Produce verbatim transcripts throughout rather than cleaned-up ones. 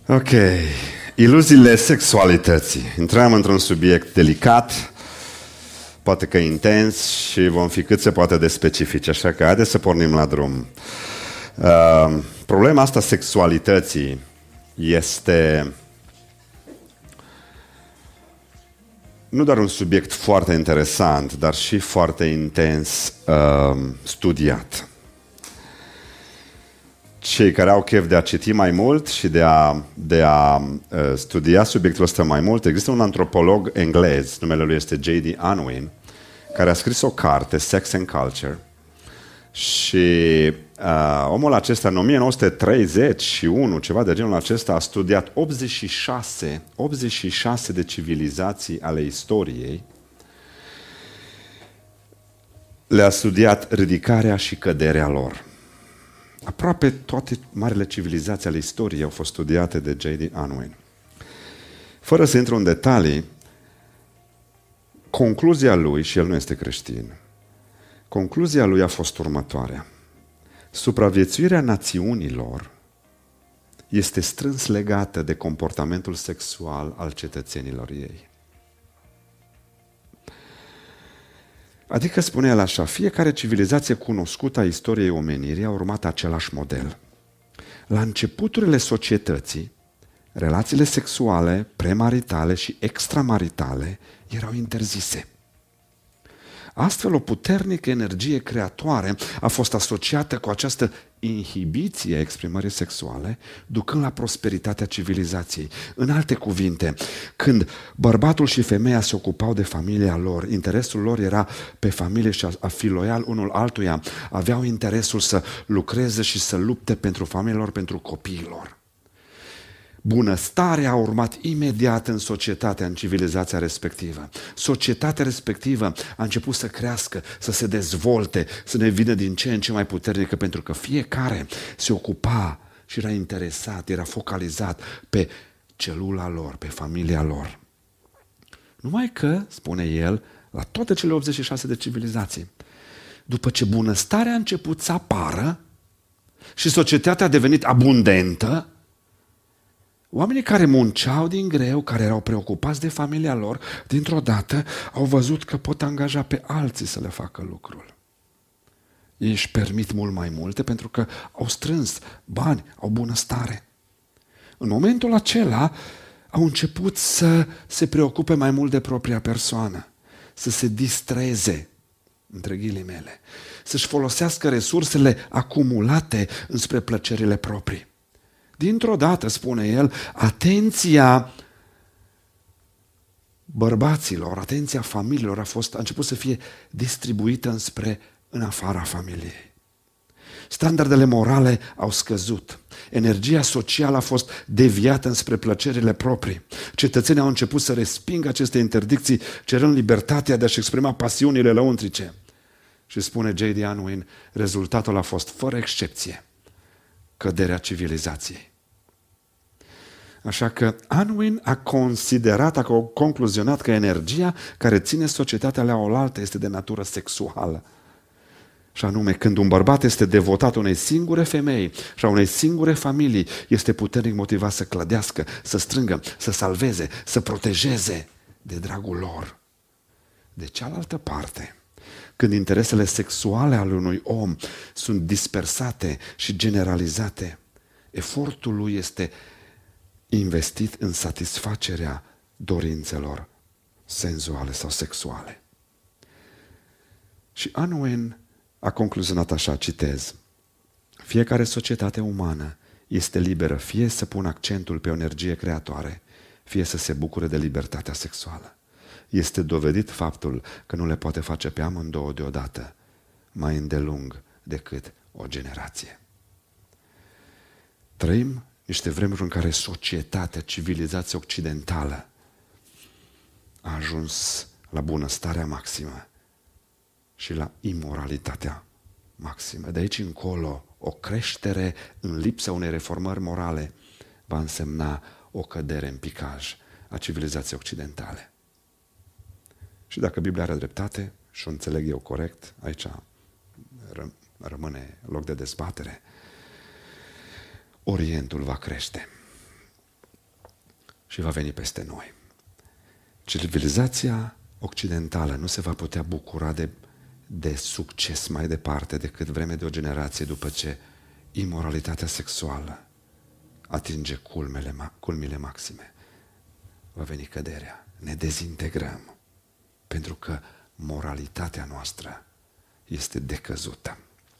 Ok, iluziile sexualității. Intrăm într-un subiect delicat, poate că intens și vom fi cât se poate de specifici, așa că haideți să pornim la drum. Uh, problema asta sexualității este nu doar un subiect foarte interesant, dar și foarte intens uh, studiat. Cei care au chef de a citi mai mult și de a, de a uh, studia subiectul ăsta mai mult, există un antropolog englez, numele lui este J D Unwin, care a scris o carte, Sex and Culture, și uh, omul acesta în o mie nouă sute treizeci și unu, ceva de genul acesta, a studiat optzeci și șase, optzeci și șase de civilizații ale istoriei, le-a studiat ridicarea și căderea lor. Aproape toate marile civilizații ale istoriei au fost studiate de J D Unwin. Fără să intru în detalii, concluzia lui, și el nu este creștin, concluzia lui a fost următoarea. Supraviețuirea națiunilor este strâns legată de comportamentul sexual al cetățenilor ei. Adică spune el așa, fiecare civilizație cunoscută a istoriei omenirii a urmat același model. La începuturile societății, relațiile sexuale, premaritale și extramaritale erau interzise. Astfel, o puternică energie creatoare a fost asociată cu această inhibiție a exprimării sexuale, ducând la prosperitatea civilizației. În alte cuvinte, când bărbatul și femeia se ocupau de familia lor, interesul lor era pe familie și a fi loial unul altuia, aveau interesul să lucreze și să lupte pentru familia lor, pentru copiii lor. Bunăstarea a urmat imediat în societatea, în civilizația respectivă. Societatea respectivă a început să crească, să se dezvolte, să ne vină din ce în ce mai puternică, pentru că fiecare se ocupa și era interesat, era focalizat pe celula lor, pe familia lor. Numai că, spune el, la toate cele optzeci și șase de civilizații, după ce bunăstarea a început să apară și societatea a devenit abundentă, oamenii care munceau din greu, care erau preocupați de familia lor, dintr-o dată au văzut că pot angaja pe alții să le facă lucrul. Ei își permit mult mai multe pentru că au strâns bani, au bunăstare. În momentul acela au început să se preocupe mai mult de propria persoană, să se distreze, între ghilimele, să-și folosească resursele acumulate înspre plăcerile proprii. Dintr-o dată, spune el, atenția bărbaților, atenția familiilor a, fost, a început să fie distribuită înspre în afara familiei. Standardele morale au scăzut. Energia socială a fost deviată înspre plăcerile proprii. Cetățenii au început să respingă aceste interdicții, cerând libertatea de a-și exprima pasiunile lăuntrice. Și spune J D Unwin, rezultatul a fost, fără excepție, căderea civilizației. Așa că Unwin a considerat, a concluzionat că energia care ține societatea la oaltă este de natură sexuală. Și anume, când un bărbat este devotat unei singure femei și a unei singure familii, este puternic motivat să clădească, să strângă, să salveze, să protejeze de dragul lor. De cealaltă parte, când interesele sexuale ale unui om sunt dispersate și generalizate, efortul lui este investit în satisfacerea dorințelor senzuale sau sexuale. Și Unwin a concluzionat așa, citez, fiecare societate umană este liberă fie să pună accentul pe o energie creatoare, fie să se bucure de libertatea sexuală. Este dovedit faptul că nu le poate face pe amândouă deodată mai îndelung decât o generație. Trăim niște vremuri în care societatea, civilizația occidentală a ajuns la bunăstarea maximă și la imoralitatea maximă. De aici încolo, o creștere în lipsa unei reformări morale va însemna o cădere în picaj a civilizației occidentale. Și dacă Biblia are dreptate, și o înțeleg eu corect, aici ră, rămâne loc de dezbatere, Orientul va crește. și va veni peste noi. Civilizația occidentală nu se va putea bucura de, de succes mai departe decât vreme de o generație după ce imoralitatea sexuală atinge culmele, culmile maxime. Va veni căderea. Ne dezintegrăm pentru că moralitatea noastră este decăzută.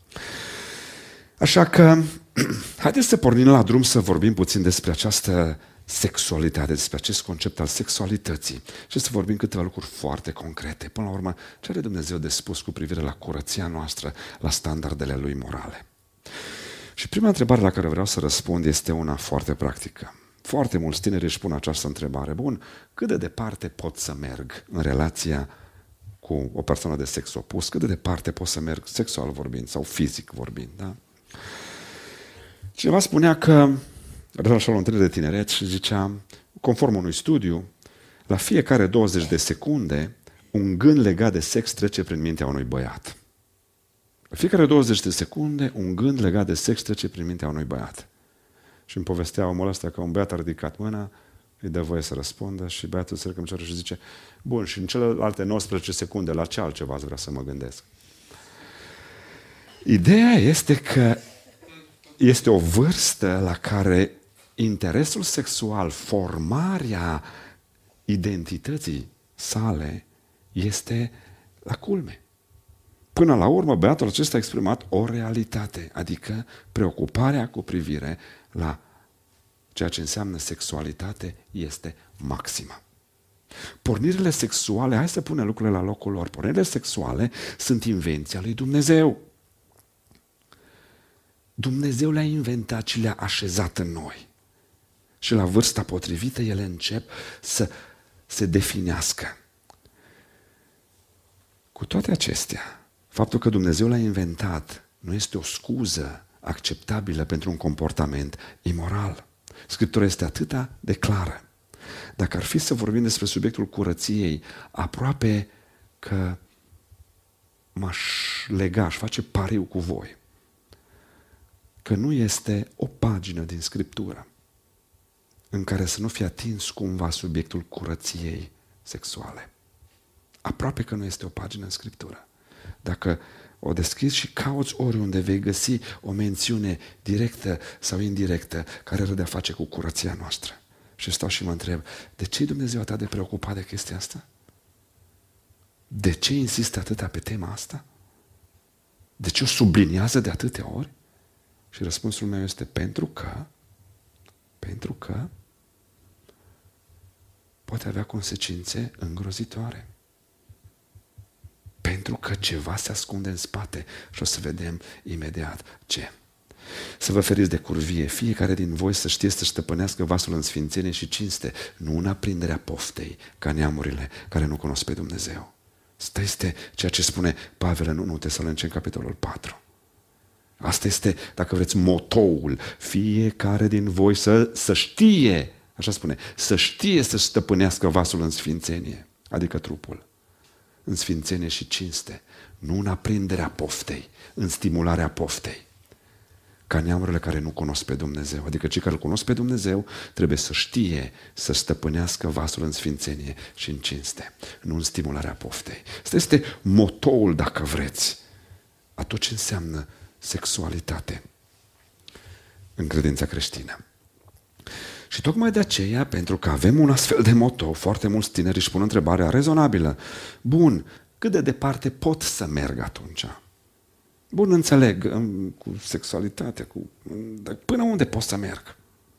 Așa că haideți să pornim la drum să vorbim puțin despre această sexualitate, despre acest concept al sexualității și să vorbim câteva lucruri foarte concrete. Până la urmă, ce are Dumnezeu de spus cu privire la curăția noastră, la standardele Lui morale? Și prima întrebare la care vreau să răspund este una foarte practică. Foarte mulți tineri își pun această întrebare. Bun, cât de departe pot să merg în relația cu o persoană de sex opus? Cât de departe pot să merg sexual vorbind sau fizic vorbind? Da? Cineva spunea că, era așa la o întâlnire de tineret și zicea, conform unui studiu, la fiecare douăzeci de secunde, un gând legat de sex trece prin mintea unui băiat. La fiecare douăzeci de secunde, un gând legat de sex trece prin mintea unui băiat. Și îmi povestea omul ăsta că un băiat a ridicat mâna, îi dă voie să răspundă și băiatul se răcămceară și zice, bun, și în celelalte nouăsprezece secunde, la ce altceva ați vrea să mă gândesc? Ideea este că este o vârstă la care interesul sexual, formarea identității sale este la culme. Până la urmă, băiatul acesta a exprimat o realitate, adică preocuparea cu privire la ceea ce înseamnă sexualitate este maximă. Pornirile sexuale, hai să punem lucrurile la locul lor, pornirile sexuale sunt invenția lui Dumnezeu. Dumnezeu le-a inventat și le-a așezat în noi. Și la vârsta potrivită ele încep să se definească. Cu toate acestea, faptul că Dumnezeu l-a inventat nu este o scuză acceptabilă pentru un comportament imoral. Scriptura este atât de clară. Dacă ar fi să vorbim despre subiectul curăției, aproape că m-aș lega, aș face pariu cu voi, că nu este o pagină din Scriptură în care să nu fie atins cumva subiectul curăției sexuale. Aproape că nu este o pagină în Scriptură. Dacă o deschizi și cauți oriunde, vei găsi o mențiune directă sau indirectă care are de-a face cu curăția noastră. Și stau și mă întreb, de ce e Dumnezeu atât de preocupat de chestia asta? De ce insistă atâta pe tema asta? De ce o subliniază de atâtea ori? Și răspunsul meu este pentru că, pentru că poate avea consecințe îngrozitoare. Pentru că ceva se ascunde în spate și o să vedem imediat ce. Să vă feriți de curvie, fiecare din voi să știe să stăpânească vasul în sfințenie și cinste, nu în aprinderea poftei, ca neamurile care nu cunosc pe Dumnezeu. Asta este ceea ce spune Pavel în unu Tesaloniceni, capitolul patru. Asta este, dacă vreți, motoul. Fiecare din voi să, să știe, așa spune, să știe să stăpânească vasul în sfințenie, adică trupul. În sfințenie și cinste, nu în aprinderea poftei, în stimularea poftei. Ca neamurile care nu cunosc pe Dumnezeu, adică cei care îl cunosc pe Dumnezeu trebuie să știe să stăpânească vasul în sfințenie și în cinste, nu în stimularea poftei. Asta este motoul, dacă vreți, a tot ce înseamnă sexualitate în credința creștină. Și tocmai de aceea, pentru că avem un astfel de moto, foarte mulți tineri își pun întrebarea rezonabilă. Bun, cât de departe pot să merg atunci? Bun, înțeleg, cu sexualitatea, cu... dar până unde pot să merg?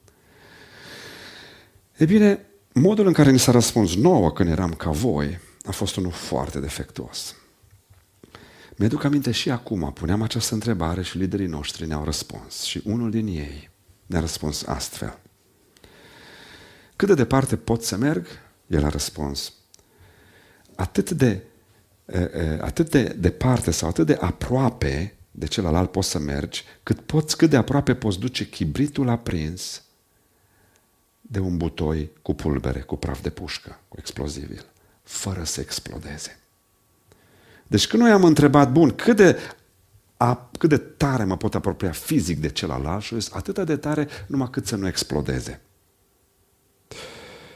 E bine, modul în care ni s-a răspuns nouă când eram ca voi a fost unul foarte defectuos. Mi-aduc aminte și acum, puneam această întrebare și liderii noștri ne-au răspuns. Și unul din ei ne-a răspuns astfel. Cât de departe pot să merg? El a răspuns. Atât de, atât de departe sau atât de aproape de celălalt poți să mergi, cât, poți, cât de aproape poți duce chibritul aprins de un butoi cu pulbere, cu praf de pușcă, cu explozibil, fără să explodeze. Deci când noi am întrebat, bun, cât de, a, cât de tare mă pot apropia fizic de celălalt, și zis, atât de tare numai cât să nu explodeze.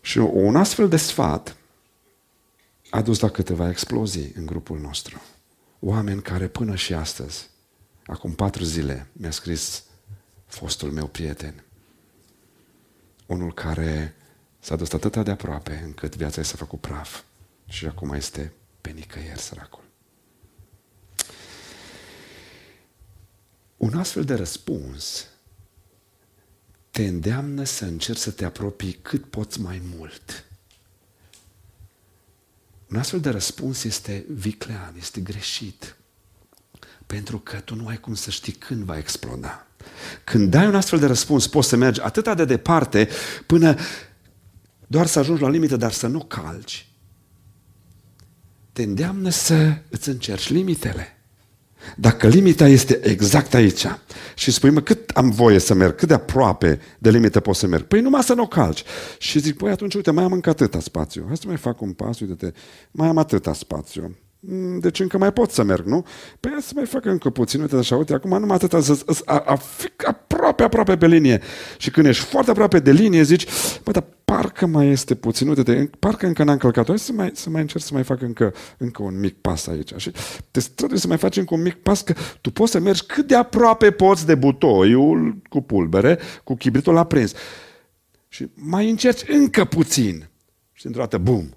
Și un astfel de sfat a dus la câteva explozii în grupul nostru. Oameni care până și astăzi, acum patru zile, mi-a scris fostul meu prieten, unul care s-a dus atât de aproape încât viața i s-a făcut praf și acum este pe nicăieri, săracul. Un astfel de răspuns te îndeamnă să încerci să te apropii cât poți mai mult. Un astfel de răspuns este viclean, este greșit. Pentru că tu nu ai cum să știi când va exploda. Când dai un astfel de răspuns, poți să mergi atât de departe până doar să ajungi la limită, dar să nu calci. Te îndeamnă să îți încerci limitele. Dacă limita este exact aici și spui, mă, cât am voie să merg, cât de aproape de limită pot să merg? Păi numai să nu o calci. Și zic, păi atunci, uite, mai am încă atâta spațiu. Hai să mai fac un pas, uite-te, mai am atâta spațiu. Deci încă mai pot să merg, nu? Păi hai să mai fac încă puțin, uite așa, uite, acum numai atâta, să, a, a, aproape, aproape pe linie. Și când ești foarte aproape de linie, zici, bă, dar parcă mai este puțin, uite, parcă încă n-am călcat, hai să mai, să mai încerc să mai fac încă, încă un mic pas aici. Și te trebuie să mai faci încă un mic pas, că tu poți să mergi cât de aproape poți de butoiul cu pulbere, cu chibritul aprins. Și mai încerci încă puțin. Și într-o dată, bum!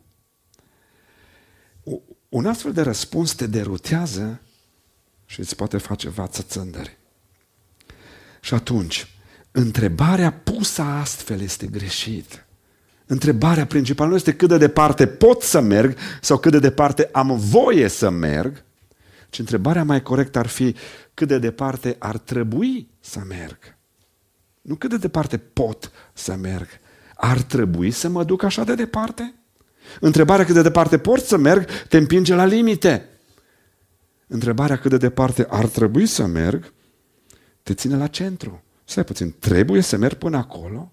Un astfel de răspuns te derutează și îți poate face față țândări. Și atunci, întrebarea pusă astfel este greșită. Întrebarea principală nu este cât de departe pot să merg sau cât de departe am voie să merg, ci întrebarea mai corectă ar fi cât de departe ar trebui să merg. Nu cât de departe pot să merg. Ar trebui să mă duc așa de departe? Întrebarea cât de departe pot să merg te împinge la limite. Întrebarea cât de departe ar trebui să merg te ține la centru. Stai puțin, trebuie să merg până acolo?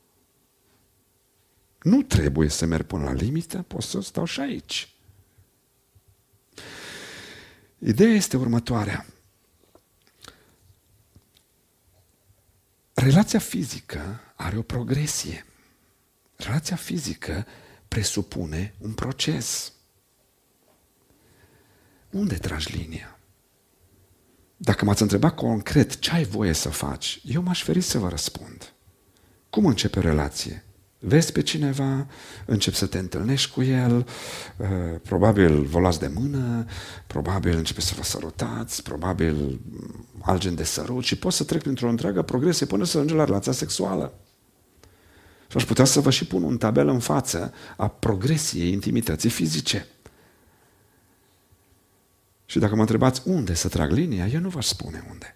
Nu trebuie să merg până la limită, pot să stau și aici. Ideea este următoarea. Relația fizică are o progresie. Relația fizică presupune un proces. Unde tragi linia? Dacă m-ați întrebat concret ce ai voie să faci, eu m-aș feri să vă răspund. Cum începe o relație? Vezi pe cineva, începi să te întâlnești cu el, probabil vă luați de mână, probabil începeți să vă sărutați, probabil alt gen de sărut și poți să trec printr-o întreagă progresie până să ajungi la relația sexuală. Și aș putea să vă și pun un tabel în față a progresiei intimității fizice. Și dacă mă întrebați unde să trag linia, eu nu v-aș spune unde.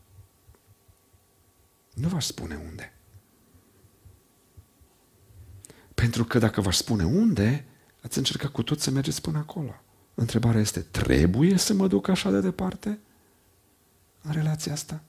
Nu v-aș spune unde. Pentru că dacă v-aș spune unde, ați încercat cu tot să mergeți până acolo. Întrebarea este, trebuie să mă duc așa de departe în relația asta?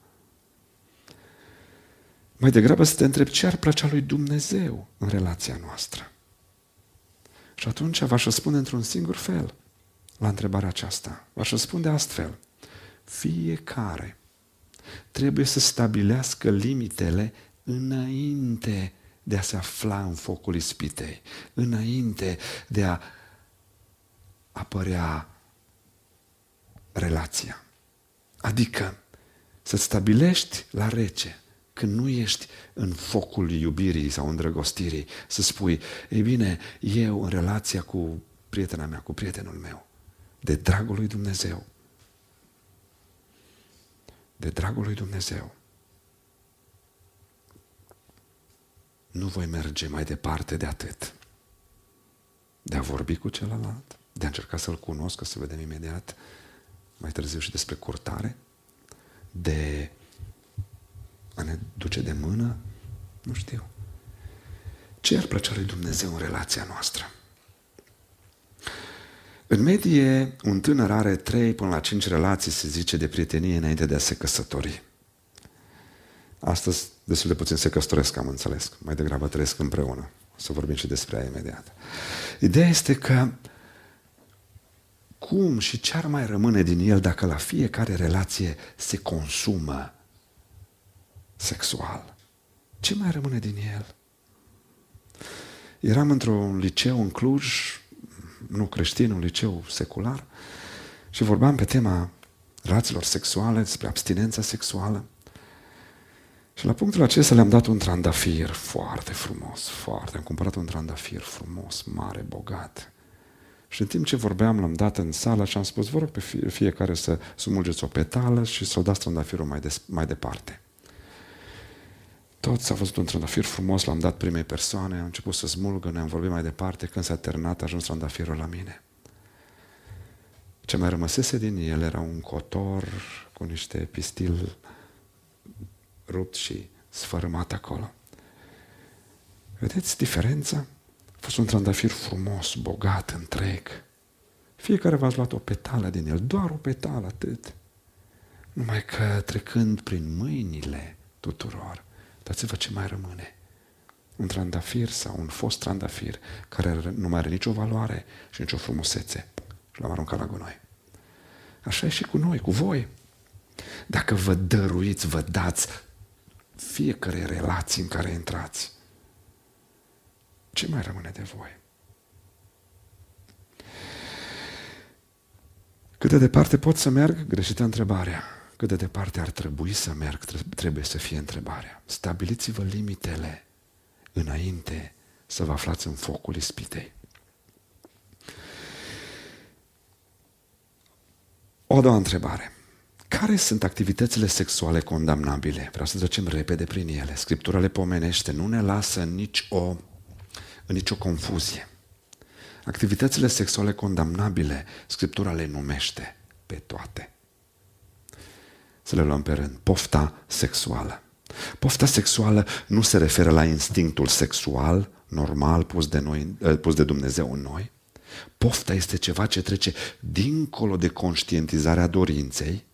Mai degrabă să te întreb ce ar plăcea lui Dumnezeu în relația noastră. Și atunci v-aș răspunde într-un singur fel la întrebarea aceasta. V-aș răspunde astfel. Fiecare trebuie să stabilească limitele înainte de a se afla în focul ispitei, înainte de a apărea relația. Adică să stabilești la rece, când nu ești în focul iubirii sau îndrăgostirii, să spui, ei bine, eu în relația cu prietena mea, cu prietenul meu, de dragul lui Dumnezeu, de dragul lui Dumnezeu, nu voi merge mai departe de atât. De a vorbi cu celălalt, de a încerca să-l cunosc, să vedem imediat mai târziu și despre curtare, de a ne duce de mână, nu știu. Ce ar plăcea lui Dumnezeu în relația noastră? În medie, un tânăr are trei până la cinci relații, se zice, de prietenie înainte de a se căsători. Astăzi, destul de puțin se căsătoresc, am înțeles. Mai degrabă trăiesc împreună. O să vorbim și despre ea imediat. Ideea este că cum și ce ar mai rămâne din el dacă la fiecare relație se consumă sexual? Ce mai rămâne din el? Eram într-un liceu în Cluj, nu creștin, un liceu secular, și vorbeam pe tema relațiilor sexuale, despre abstinența sexuală. Și la punctul acesta le-am dat un trandafir foarte frumos, foarte. Am cumpărat un trandafir frumos, mare, bogat. Și în timp ce vorbeam, l-am dat în sală și am spus, vă rog pe fie, fiecare să smulgeți o petală și să-l dați trandafirul mai, des, mai departe. Toți s-a văzut un trandafir frumos, l-am dat primei persoane, am început să smulgă, ne-am vorbit mai departe, când s-a terminat a ajuns trandafirul la mine. Ce mai rămăsese din el era un cotor cu niște pistil rupt și sfărâmat acolo. Vedeți diferența? A fost un trandafir frumos, bogat, întreg. Fiecare v-ați luat o petală din el, doar o petală, atât. Numai că trecând prin mâinile tuturor, dați-vă ce mai rămâne. Un trandafir sau un fost trandafir care nu mai are nicio valoare și nicio frumusețe. Și l-am aruncat la gunoi. Așa e și cu noi, cu voi. Dacă vă dăruiți, vă dați fiecare relație în care intrați, ce mai rămâne de voi? Cât de departe pot să merg? Greșită întrebarea. Cât de departe ar trebui să merg? Trebuie să fie întrebarea. Stabiliți-vă limitele înainte să vă aflați în focul ispitei. O a doua întrebare. Care sunt activitățile sexuale condamnabile? Vreau să trecem repede prin ele. Scriptura le pomenește, nu ne lasă în nici o, în nicio confuzie. Activitățile sexuale condamnabile, Scriptura le numește pe toate. Să le luăm pe rând. Pofta sexuală. Pofta sexuală nu se referă la instinctul sexual normal pus de, noi, pus de Dumnezeu în noi. Pofta este ceva ce trece dincolo de conștientizarea dorinței,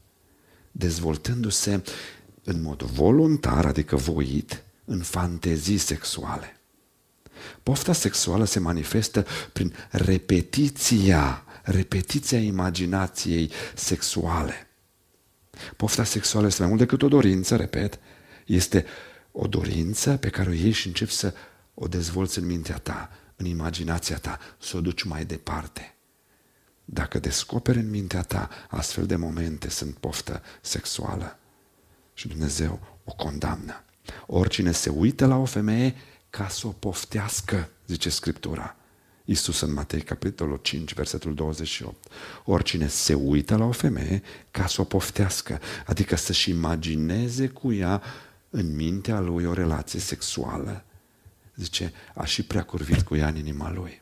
dezvoltându-se în mod voluntar, adică voit, în fantezii sexuale. Pofta sexuală se manifestă prin repetiția, repetiția imaginației sexuale. Pofta sexuală este mai mult decât o dorință, repet, este o dorință pe care o iei și începi să o dezvolți în mintea ta, în imaginația ta, să o duci mai departe. Dacă descoperi în mintea ta astfel de momente, sunt poftă sexuală și Dumnezeu o condamnă. Oricine se uită la o femeie ca să o poftească, zice Scriptura. Iisus în Matei, capitolul cinci, versetul douăzeci și opt. Oricine se uită la o femeie ca să o poftească, adică să-și imagineze cu ea în mintea lui o relație sexuală, zice, a și preacurvit cu ea în inima lui.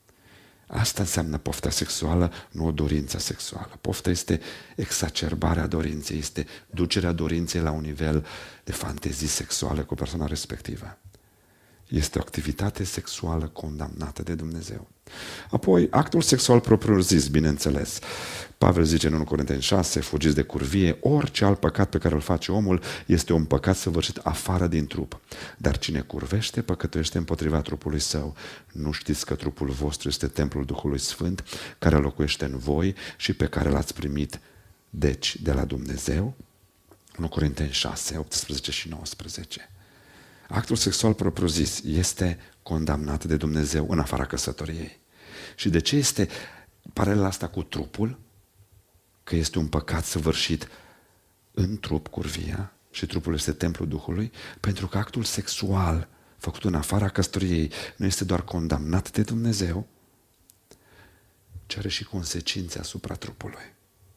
Asta înseamnă pofta sexuală, nu o dorință sexuală. Pofta este exacerbarea dorinței, este ducerea dorinței la un nivel de fantezii sexuale cu persoana respectivă. Este o activitate sexuală condamnată de Dumnezeu. Apoi, actul sexual propriu-zis, bineînțeles. Pavel zice în unu Corinteni șase, fugiți de curvie, orice alt păcat pe care îl face omul este un păcat săvârșit afară din trup. Dar cine curvește, păcătuiește împotriva trupului său. Nu știți că trupul vostru este templul Duhului Sfânt, care locuiește în voi și pe care l-ați primit, deci, de la Dumnezeu? unu Corinteni șase, optsprezece și nouăsprezece. Actul sexual propriu-zis este condamnat de Dumnezeu în afara căsătoriei. Și de ce este paralela asta cu trupul? Că este un păcat săvârșit în trup, curvia, și trupul este templul Duhului, pentru că actul sexual făcut în afara căsătoriei nu este doar condamnat de Dumnezeu, ci are și consecințe asupra trupului.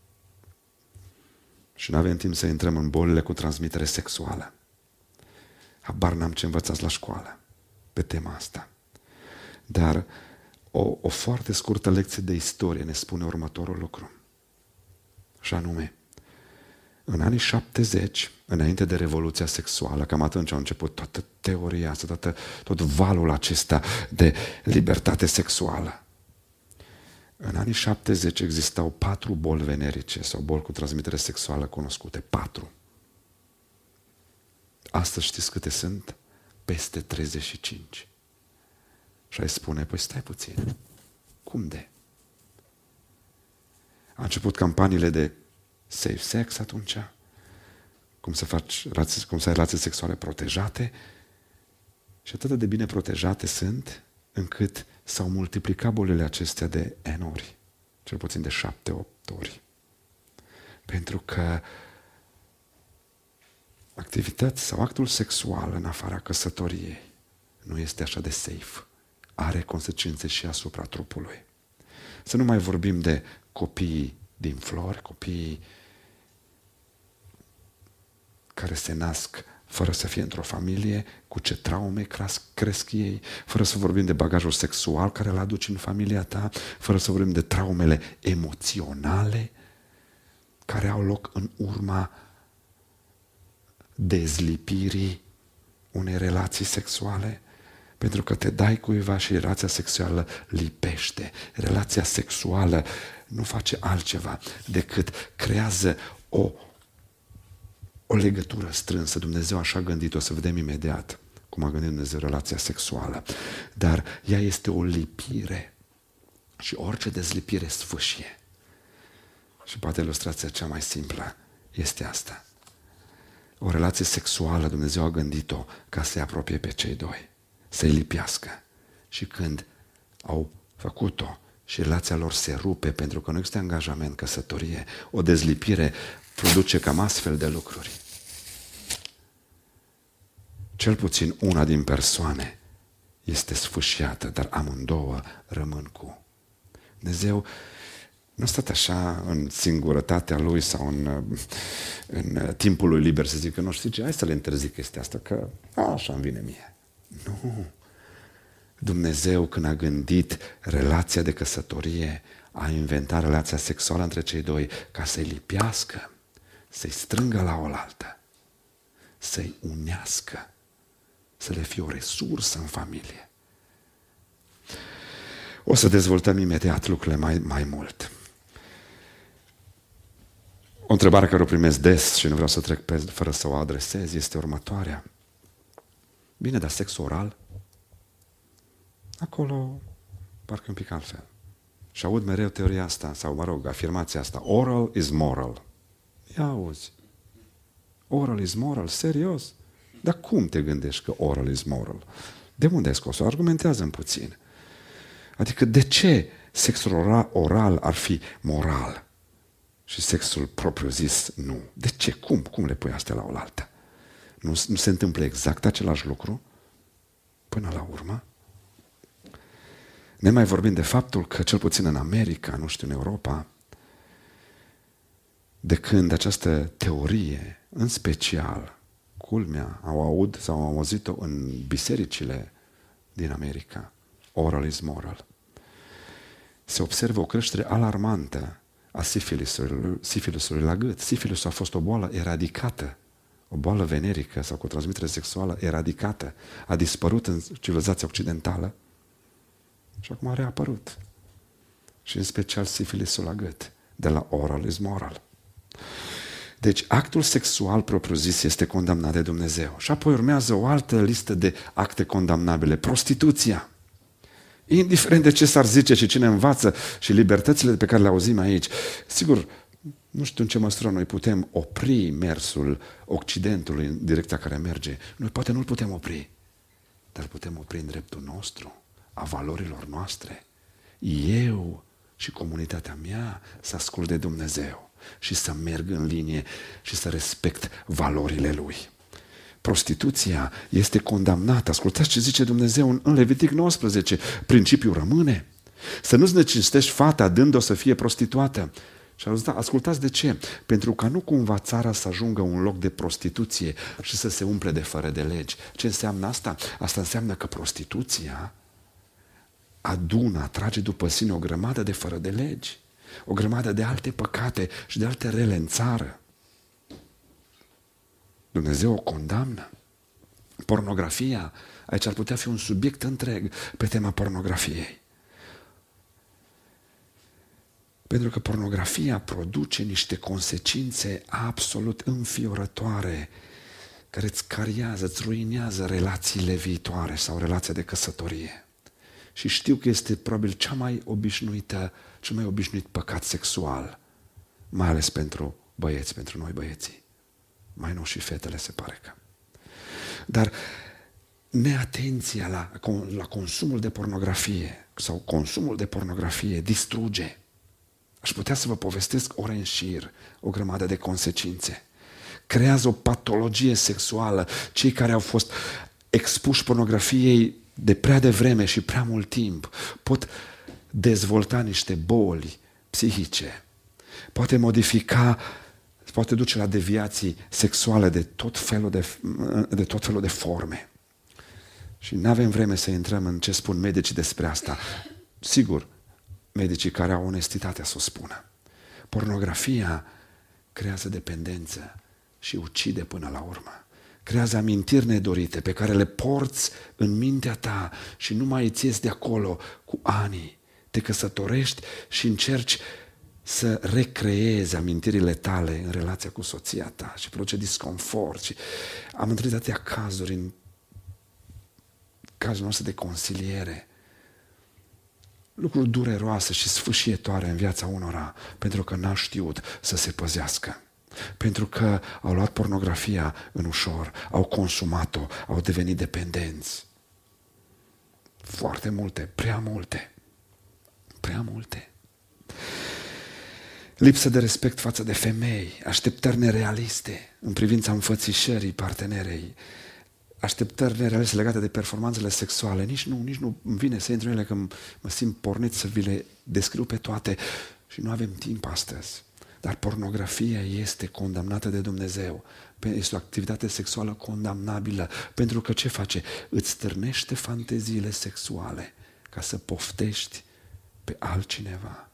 Și nu avem timp să intrăm în bolile cu transmitere sexuală. Habar n-am ce învățați la școală pe tema asta. Dar o, o foarte scurtă lecție de istorie ne spune următorul lucru. Și anume, în anii șaptezeci, înainte de Revoluția Sexuală, cam atunci a început toată teoria asta, toată, tot valul acesta de libertate sexuală. În anii șaptezeci existau patru boli venerice sau boli cu transmitere sexuală cunoscute. Patru. Astăzi știți câte sunt? Peste treizeci și cinci. Și ai spune, păi stai puțin. Cum de? A început campaniile de safe sex atunci, cum să faci, cum să ai relații sexuale protejate Și atât de bine protejate sunt, încât s-au multiplicat bolile acestea de N ori, cel puțin de șapte, opt ori. Pentru că activități sau actul sexual în afara căsătoriei nu este așa de safe. Are consecințe și asupra trupului. Să nu mai vorbim de copiii din flori, copiii care se nasc fără să fie într-o familie, cu ce traume cresc, cresc ei, fără să vorbim de bagajul sexual care îl aduci în familia ta, fără să vorbim de traumele emoționale care au loc în urma dezlipirii unei relații sexuale. Pentru că te dai cuiva și relația sexuală lipește. Relația sexuală nu face altceva decât creează o, o legătură strânsă. Dumnezeu așa a gândit, o să vedem imediat cum a gândit Dumnezeu relația sexuală. Dar ea este o lipire și orice dezlipire sfâșie. Și poate ilustrația cea mai simplă este asta. O relație sexuală Dumnezeu a gândit-o ca să-i apropie pe cei doi, să-i lipească. Și când au făcut-o și relația lor se rupe pentru că nu există angajament, căsătorie, o dezlipire produce cam astfel de lucruri. Cel puțin una din persoane este sfâșiată, dar amândouă rămân cu. Dumnezeu nu a stat așa în singurătatea lui sau în, în timpul lui liber să zică, nu știu ce, hai să le interzic chestia asta, că așa îmi vine mie. Nu. Dumnezeu, când a gândit relația de căsătorie, a inventat relația sexuală între cei doi ca să-i lipească, să-i strângă la oaltă, să-i unească, să le fie o resursă în familie. O să dezvoltăm imediat lucrurile mai, mai mult. O întrebare care o primesc des și nu vreau să trec pe, fără să o adresez este următoarea. Bine, dar sex oral? Acolo parcă un pic altfel. Și aud mereu teoria asta, sau mă rog, afirmația asta. Oral is moral. Ia auzi. Oral is moral? Serios? Dar cum te gândești că oral is moral? De unde ai scos-o? Argumentează-mi puțin. Adică de ce sexul oral ar fi moral și sexul propriu-zis nu? De ce? Cum? Cum le pui astea la oaltă? Nu, nu se întâmplă exact același lucru? Până la urmă? Ne mai vorbim de faptul că, cel puțin în America, nu știu, în Europa, de când această teorie, în special, culmea, au aud sau au auzit-o în bisericile din America, oral is moral, se observă o creștere alarmantă a sifilisului, sifilisului la gât. Sifilisul a fost o boală eradicată, o boală venerică sau cu o transmitere sexuală eradicată. A dispărut în civilizația occidentală și acum a reapărut. Și în special sifilisul la gât, de la oral is moral. Deci actul sexual propriu-zis este condamnat de Dumnezeu. Și apoi urmează o altă listă de acte condamnabile. Prostituția. Indiferent de ce s-ar zice și cine învață și libertățile pe care le auzim aici, sigur, nu știu în ce măsură noi putem opri mersul Occidentului în direcția care merge. Noi poate nu-l putem opri, dar putem opri în dreptul nostru, a valorilor noastre. Eu și comunitatea mea să ascult de Dumnezeu și să merg în linie și să respect valorile Lui. Prostituția este condamnată. Ascultați ce zice Dumnezeu în Levitic nouăsprezece. Principiul rămâne. Să nu-ți necinstești fata dând-o să fie prostituată. Și ascultați de ce? Pentru ca nu cumva țara să ajungă un loc de prostituție și să se umple de fără de legi. Ce înseamnă asta? Asta înseamnă că prostituția adună, atrage după sine o grămadă de fără de legi, o grămadă de alte păcate și de alte rele în țară. Dumnezeu o condamnă. Pornografia, aici ar putea fi un subiect întreg pe tema pornografiei. Pentru că pornografia produce niște consecințe absolut înfiorătoare care îți cariază, îți ruinează relațiile viitoare sau relația de căsătorie. Și știu că este probabil cea mai obișnuită, cel mai obișnuit păcat sexual, mai ales pentru băieți, pentru noi băieții. Mai nou și fetele se pare că. Dar neatenția la, la consumul de pornografie sau consumul de pornografie distruge. Aș putea să vă povestesc ore în șir o grămadă de consecințe. Creează o patologie sexuală. Cei care au fost expuși pornografiei de prea devreme și prea mult timp pot dezvolta niște boli psihice. Poate modifica, poate duce la deviații sexuale de tot felul de, de, tot felul de forme. Și nu avem vreme să intrăm în ce spun medicii despre asta. Sigur, medicii care au onestitatea să o spună. Pornografia creează dependență și ucide până la urmă. Creează amintiri nedorite pe care le porți în mintea ta și nu mai îți ies de acolo cu ani. Te căsătorești și încerci să recreezi amintirile tale în relația cu soția ta și produce disconfort. Și am întâlnit atâtea cazuri în cazul nostru de consiliere. Lucruri dureroase și sfâșietoare în viața unora pentru că n-au știut să se păzească. Pentru că au luat pornografia în ușor, au consumat-o, au devenit dependenți. Foarte multe, prea multe. Prea multe. Lipsă de respect față de femei, așteptări nerealiste în privința înfățișării partenerei, așteptări nerealiste legate de performanțele sexuale. Nici nu, nici nu îmi vine să intru în ele, că mă simt pornit să vi le descriu pe toate și nu avem timp astăzi. Dar pornografia este condamnată de Dumnezeu. Este o activitate sexuală condamnabilă. Pentru că ce face? Îți stârnește fanteziile sexuale ca să poftești pe altcineva.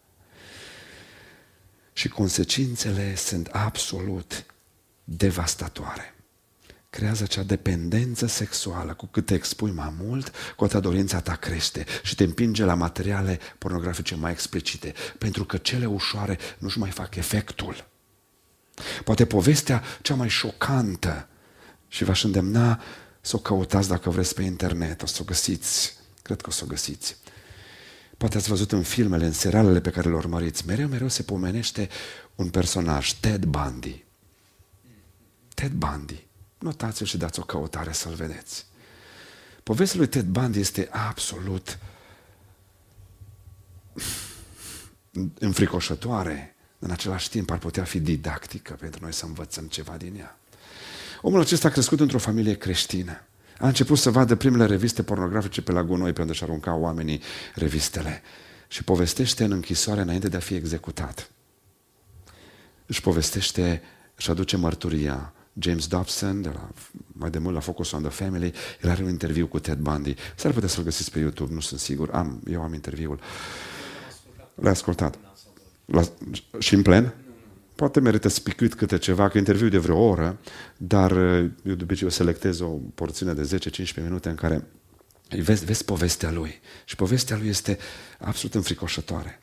Și consecințele sunt absolut devastatoare. Creează acea dependență sexuală. Cu cât te expui mai mult, cu atât dorința ta crește și te împinge la materiale pornografice mai explicite, pentru că cele ușoare nu-și mai fac efectul. Poate povestea cea mai șocantă, și v-aș îndemna să o căutați dacă vreți pe internet, o să o găsiți, cred că o să o găsiți. Poate ați văzut în filmele, în serialele pe care le urmăriți, mereu, mereu se pomenește un personaj, Ted Bundy. Ted Bundy. Notați-l și dați o căutare să-l vedeți. Povestea lui Ted Bundy este absolut înfricoșătoare, în același timp ar putea fi didactică pentru noi să învățăm ceva din ea. Omul acesta a crescut într-o familie creștină. A început să vadă primele reviste pornografice pe la gunoi, pe unde își aruncau oamenii revistele. Și povestește în închisoare înainte de a fi executat. Își povestește, își aduce mărturia. James Dobson, de la, mai de mult la Focus on the Family, el are un interviu cu Ted Bundy. S-ar putea să-l găsiți pe YouTube, nu sunt sigur. Am, eu am interviul. L-ai ascultat? La, și în plen? Poate merită spicuit câte ceva, că interviu de vreo oră, dar eu de obicei o selectez o porțiune de zece cincisprezece minute în care vezi, vezi povestea lui. Și povestea lui este absolut înfricoșătoare.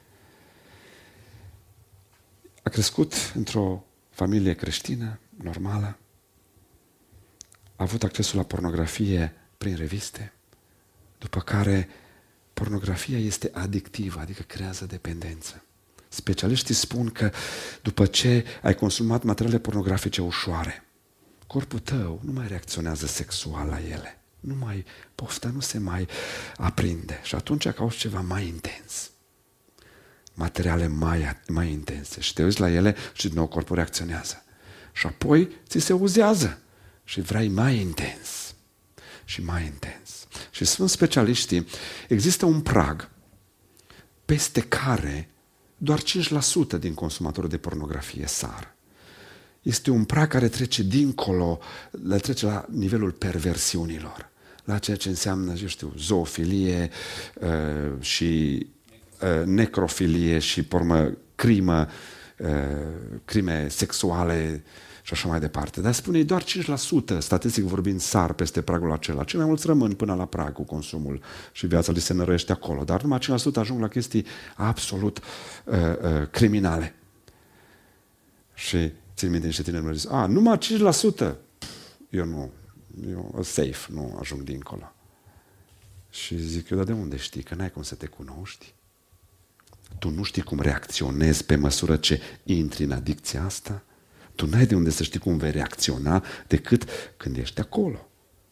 A crescut într-o familie creștină, normală, a avut accesul la pornografie prin reviste, după care pornografia este adictivă, adică creează dependență. Specialiștii spun că după ce ai consumat materiale pornografice ușoare, corpul tău nu mai reacționează sexual la ele, nu mai, pofta nu se mai aprinde și atunci cauți ceva mai intens. Materiale mai, mai intense și te uiți la ele și din nou corpul reacționează. Și apoi ți se uzează și vrei mai intens și mai intens. Și spun specialiștii, există un prag peste care doar cinci la sută din consumatorul de pornografie sar. Este un prag care trece dincolo, le trece la nivelul perversiunilor, la ceea ce înseamnă, eu știu, zoofilie uh, și uh, necrofilie și, pe urmă, crimă, uh, crime sexuale și așa mai departe. Dar spune doar cinci la sută, statistic vorbind, sar peste pragul acela. Cei mai mulți rămân până la prag cu consumul și viața li se nărăiește acolo. Dar numai cinci la sută ajung la chestii absolut uh, uh, criminale. Și țin minte niște tineri mi-au zis, a, numai cinci la sută? Eu nu, eu safe, nu ajung dincolo. Și zic eu, dar de unde știi? Că n-ai cum să te cunoști. Tu nu știi cum reacționezi pe măsură ce intri în adicția asta? Tu n-ai de unde să știi cum vei reacționa decât când ești acolo.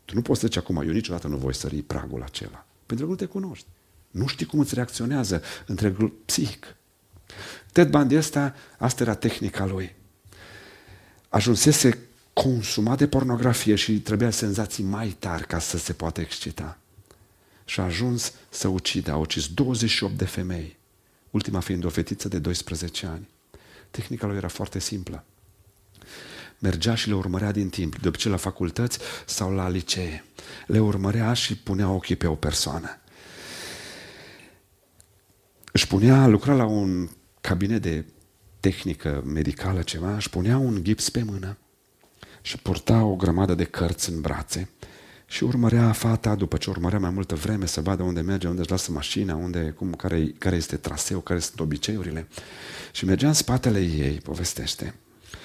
Tu nu poți zice acum, eu niciodată nu voi sări pragul acela. Pentru că nu te cunoști. Nu știi cum îți reacționează întregul psihic. Ted Bundy ăsta, asta era tehnica lui. Ajunsese consumat de pornografie și trebuia senzații mai tari ca să se poată excita. Și a ajuns să ucide. A ucis douăzeci și opt de femei, ultima fiind o fetiță de doisprezece ani. Tehnica lui era foarte simplă. Mergea și le urmărea din timp, de obicei la facultăți sau la licee. Le urmărea și punea ochii pe o persoană. Își punea, lucra la un cabinet de tehnică medicală ceva, își punea un gips pe mână și purta o grămadă de cărți în brațe și urmărea fata, după ce urmărea mai multă vreme, să vadă unde merge, unde își lasă mașina, unde, cum, care, care este traseu, care sunt obiceiurile. Și mergea în spatele ei, povestește.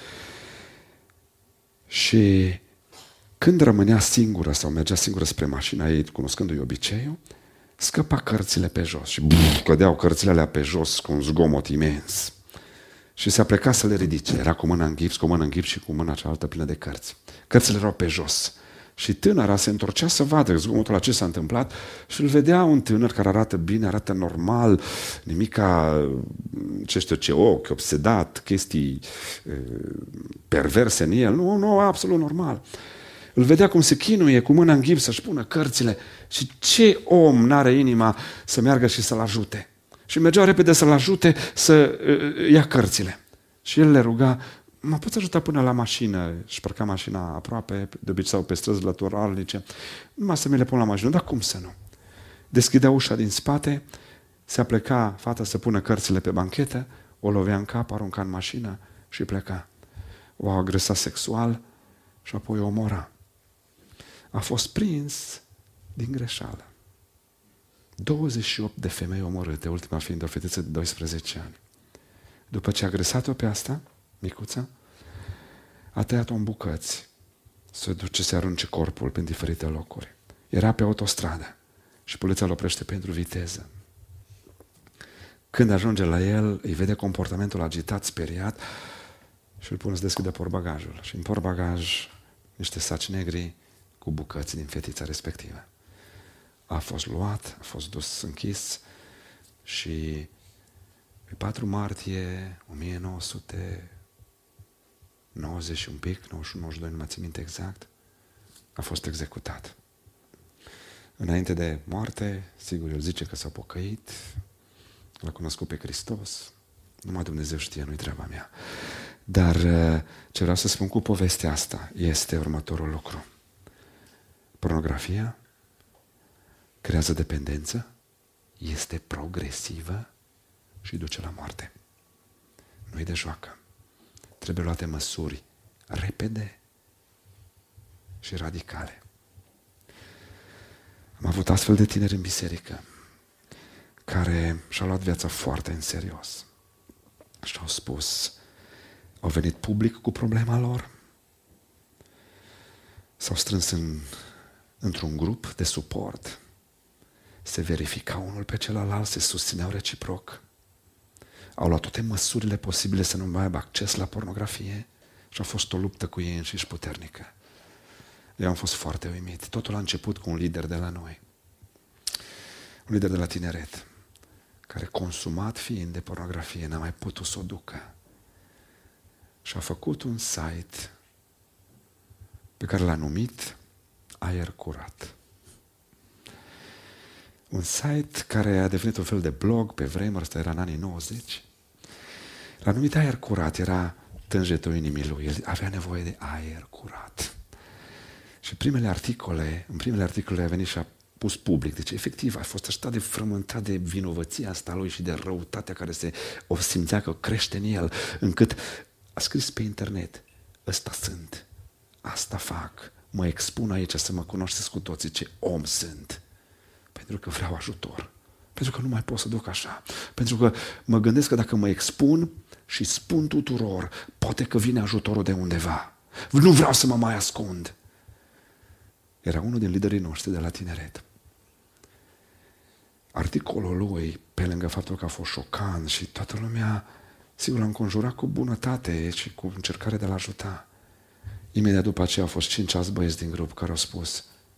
Și când rămânea singură sau mergea singură spre mașina ei, cunoscându-i obiceiul, scăpa cărțile pe jos și buf, cădeau cărțile alea pe jos cu un zgomot imens. Și se apleca să le ridice. Era cu mâna în gips, cu mâna în gips și cu mâna cealaltă plină de cărți. Cărțile erau pe jos. Și tânăra se întorcea să vadă zgomotul la ce s-a întâmplat și îl vedea un tânăr care arată bine, arată normal, nimica, ce știu ce, ochi, obsedat, chestii e, perverse în el. Nu, nu, absolut normal. Îl vedea cum se chinuie cu mâna în gips să-și pună cărțile și ce om n-are inima să meargă și să-l ajute. Și mergeau repede să-l ajute să uh, ia cărțile. Și el le ruga, mă poți ajuta până la mașină? Și parca mașina aproape, de obicei sau pe străzi lăturalnice. Numai să mi le pun la mașină, dar cum să nu? Deschidea ușa din spate, se apleca fata să pună cărțile pe banchetă, o lovea în cap, arunca în mașină și pleca. O agresa sexual și apoi o omora. A fost prins din greșeală. douăzeci și opt de femei omorâte, ultima fiind o fetiță de doisprezece ani. După ce a agresat-o pe asta, micuța, a tăiat-o în bucăți, să duce să arunce corpul prin diferite locuri. Era pe autostradă și poliția îl oprește pentru viteză. Când ajunge la el, îi vede comportamentul agitat, speriat și îl pune să deschidă portbagajul. Și în portbagaj niște saci negri cu bucăți din fetița respectivă. A fost luat, a fost dus închis și pe patru martie o mie nouă sute nouăzeci și un pic, nouăzeci și unu nouăzeci și doi, nu mai țin minte exact, a fost executat. Înainte de moarte, sigur, el zice că s-a pocăit, l-a cunoscut pe Hristos, numai Dumnezeu știe, nu-i treaba mea. Dar ce vreau să spun cu povestea asta este următorul lucru. Pornografia creează dependență, este progresivă și duce la moarte. Nu-i de joacă. Trebuie luate măsuri repede și radicale. Am avut astfel de tineri în biserică care și-au luat viața foarte în serios și au spus, au venit public cu problema lor, s-au strâns în, într-un grup de suport, se verificau unul pe celălalt, se susțineau reciproc, au luat toate măsurile posibile să nu mai aibă acces la pornografie și a fost o luptă cu ei înșiși puternică. Eu am fost foarte uimit. Totul a început cu un lider de la noi, un lider de la tineret, care consumat fiind de pornografie n-a mai putut să o ducă și a făcut un site pe care l-a numit Aer Curat. Un site care a devenit un fel de blog pe vremuri, ăsta era în anii nouăzeci. L-a numit Aer Curat, era tânjetul inimii lui, el avea nevoie de aer curat. Și primele articole, în primele articole a venit și a pus public, deci efectiv a fost așa de frământat de vinovăția asta lui și de răutatea care se o simțea că crește în el, încât a scris pe internet, ăsta sunt, asta fac, mă expun aici să mă cunoașteți cu toții ce om sunt. Pentru că vreau ajutor. Pentru că nu mai pot să duc așa. Pentru că mă gândesc că dacă mă expun și spun tuturor, poate că vine ajutorul de undeva. Nu vreau să mă mai ascund. Era unul din liderii noștri de la tineret. Articolul lui, pe lângă faptul că a fost șocant și toată lumea, sigur, l-a înconjurat cu bunătate și cu încercare de a-l ajuta. Imediat după aceea au fost cinci alți băieți din grup care au spus,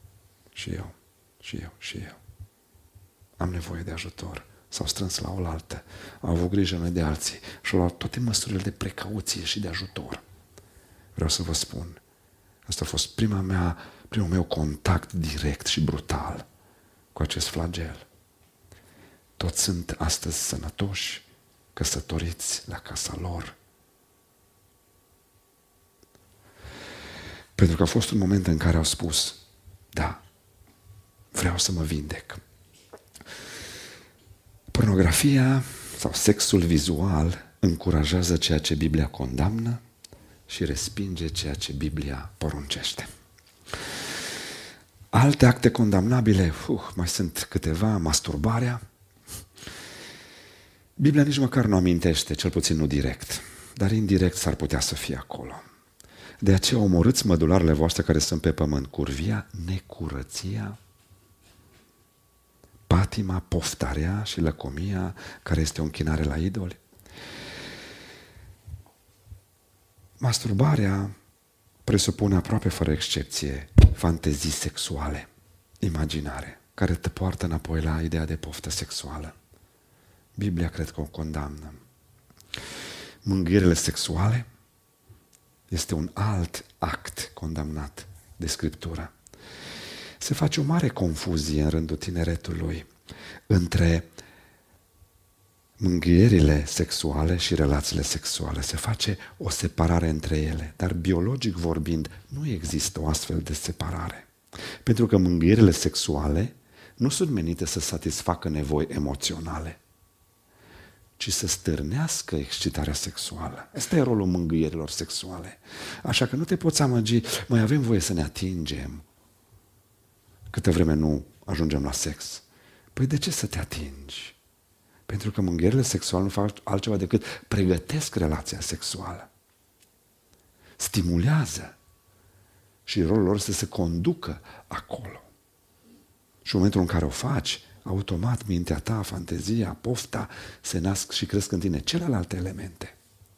și eu, și eu, și eu. Am nevoie de ajutor. S-au strâns la oaltă, au avut grijă unii de alții și au luat toate măsurile de precauție și de ajutor. Vreau să vă spun, asta a fost prima mea, primul meu contact direct și brutal cu acest flagel. Toți sunt astăzi sănătoși, căsătoriți la casa lor. Pentru că a fost un moment în care au spus, da, vreau să mă vindec. Pornografia sau sexul vizual încurajează ceea ce Biblia condamnă și respinge ceea ce Biblia poruncește. Alte acte condamnabile, uh, mai sunt câteva, masturbarea. Biblia nici măcar nu amintește, cel puțin nu direct, dar indirect s-ar putea să fie acolo. De aceea omorâți mădularele voastre care sunt pe pământ, curvia, necurăția, patima, poftarea și lăcomia, care este o închinare la idoli. Masturbarea presupune aproape fără excepție fantezii sexuale, imaginare, care te poartă înapoi la ideea de poftă sexuală. Biblia cred că o condamnă. Mângâierile sexuale este un alt act condamnat de Scriptură. Se face o mare confuzie în rândul tineretului între mângâierile sexuale și relațiile sexuale. Se face o separare între ele, dar biologic vorbind nu există o astfel de separare. Pentru că mângâierile sexuale nu sunt menite să satisfacă nevoi emoționale, ci să stârnească excitarea sexuală. Ăsta e rolul mângâierilor sexuale. Așa că nu te poți amăgi, mai avem voie să ne atingem câtă vreme nu ajungem la sex. Păi de ce să te atingi? Pentru că mângâierile sexuale nu fac altceva decât pregătesc relația sexuală. Stimulează și rolul lor să se conducă acolo. Și în momentul în care o faci, automat mintea ta, fantezia, pofta se nasc și cresc în tine celelalte elemente.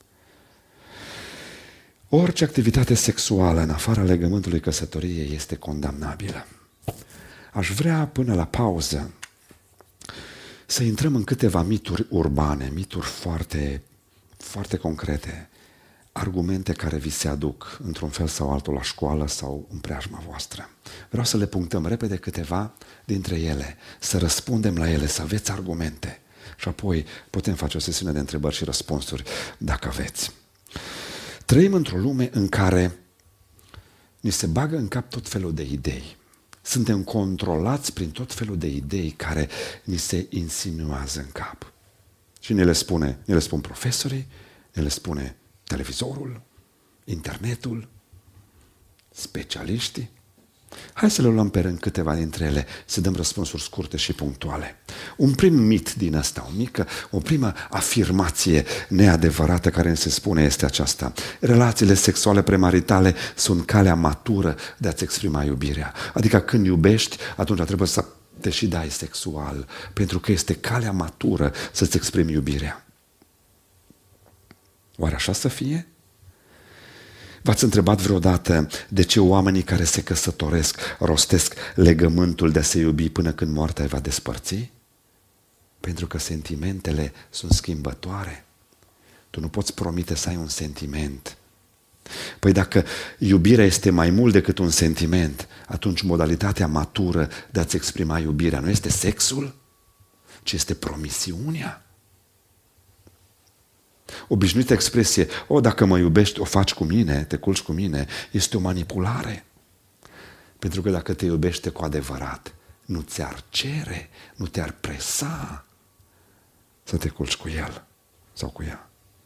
Orice activitate sexuală în afara legământului căsătoriei este condamnabilă. Aș vrea până la pauză să intrăm în câteva mituri urbane, mituri foarte, foarte concrete, argumente care vi se aduc într-un fel sau altul la școală sau în preajma voastră. Vreau să le punctăm repede câteva dintre ele, să răspundem la ele, să aveți argumente și apoi putem face o sesiune de întrebări și răspunsuri dacă aveți. Trăim într-o lume în care ni se bagă în cap tot felul de idei. Suntem controlați prin tot felul de idei care ni se insinuează în cap. Și ne le spune, ne le spun profesorii, ne le spune televizorul, internetul, specialiștii. Hai să le luăm pe rând câteva dintre ele, să dăm răspunsuri scurte și punctuale. Un prim mit din ăsta, o mică, o primă afirmație neadevărată care ne se spune este aceasta. Relațiile sexuale premaritale sunt calea matură de a-ți exprima iubirea. Adică când iubești, atunci trebuie să te și dai sexual, pentru că este calea matură să-ți exprimi iubirea. Oare așa să fie? V-ați întrebat vreodată de ce oamenii care se căsătoresc rostesc legământul de a se iubi până când moartea îi va despărți? Pentru că sentimentele sunt schimbătoare. Tu nu poți promite să ai un sentiment. Păi dacă iubirea este mai mult decât un sentiment, atunci modalitatea matură de a-ți exprima iubirea nu este sexul, ci este promisiunea. Obișnuită expresie, o, dacă mă iubești, o faci cu mine, te culci cu mine, este o manipulare. Pentru că dacă te iubește cu adevărat, nu ți-ar cere, nu te-ar presa să te culci cu el sau cu ea.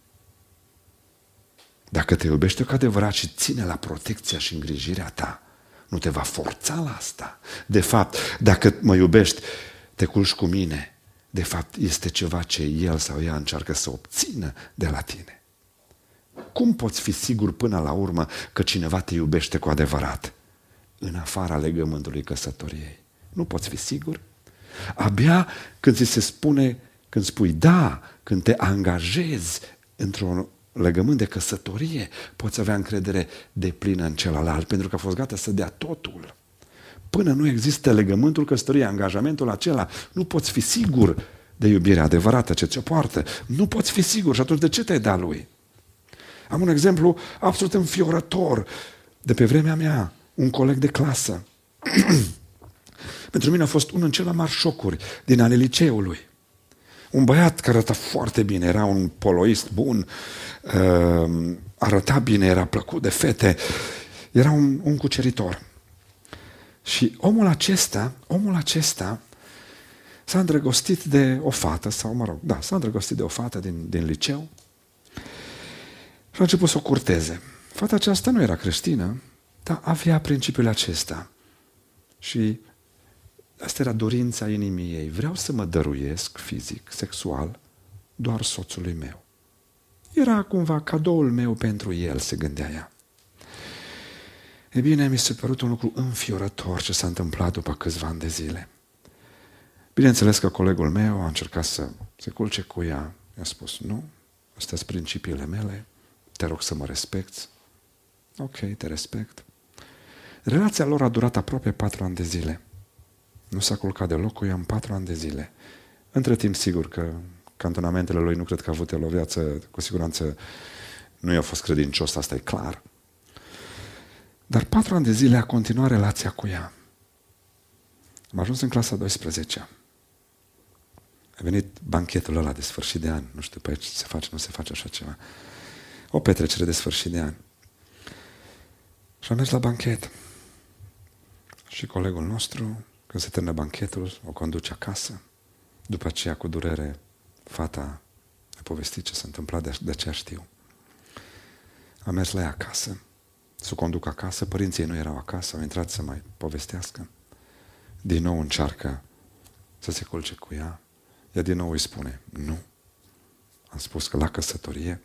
Dacă te iubește cu adevărat și ține la protecția și îngrijirea ta, nu te va forța la asta. De fapt, dacă mă iubești, te culci cu mine, de fapt, este ceva ce el sau ea încearcă să obțină de la tine. Cum poți fi sigur până la urmă că cineva te iubește cu adevărat? În afara legământului căsătoriei. Nu poți fi sigur? Abia când ți se spune, când spui da, când te angajezi într-un legământ de căsătorie, poți avea încredere deplină în celălalt, pentru că a fost gata să dea totul. până nu există legământul căsătoriei, angajamentul acela, nu poți fi sigur de iubirea adevărată ce ți-o poartă. Nu poți fi sigur și atunci de ce te-ai dat lui? Am un exemplu absolut înfiorător de pe vremea mea, un coleg de clasă. Pentru mine a fost unul din cele mai mari șocuri din ale liceului. Un băiat care arăta foarte bine, era un poloist bun, uh, arăta bine, era plăcut de fete, era un, un cuceritor. Și omul acesta, omul acesta s-a îndrăgostit de o fată, sau mă rog, da, s-a îndrăgostit de o fată din, din liceu și a început să o curteze. Fata aceasta nu era creștină, dar avea principiul acesta. Și asta era dorința inimii ei. Vreau să mă dăruiesc fizic, sexual, doar soțului meu. Era cumva cadoul meu pentru el, se gândea ea. E bine, mi s-a părut un lucru înfiorător ce s-a întâmplat după câțiva ani de zile. Bineînțeles că colegul meu a încercat să se culce cu ea. I-a spus, nu, astea sunt principiile mele, te rog să mă respecti. Ok, te respect. Relația lor a durat aproape patru ani de zile. Nu s-a culcat deloc cu ea în patru ani de zile. Între timp, sigur că cantonamentele lui nu cred că a avut el o viață, cu siguranță nu i-a fost credincios, asta e clar. Dar patru ani de zile a continuat relația cu ea. Am ajuns în clasa a douăsprezecea. A venit banchetul ăla de sfârșit de an. Nu știu pe aici se face, nu se face așa ceva. O petrecere de sfârșit de an. Și am mers la banchet. Și colegul nostru, când se termină banchetul, o conduce acasă. După aceea, cu durere, fata a povestit ce s-a întâmplat, de, de aceea știu. Am mers la ea acasă, să o conduc acasă, părinții ei nu erau acasă, au intrat să mai povestească. Din nou încearcă să se culce cu ea. Ea din nou îi spune, nu. Am spus că la căsătorie.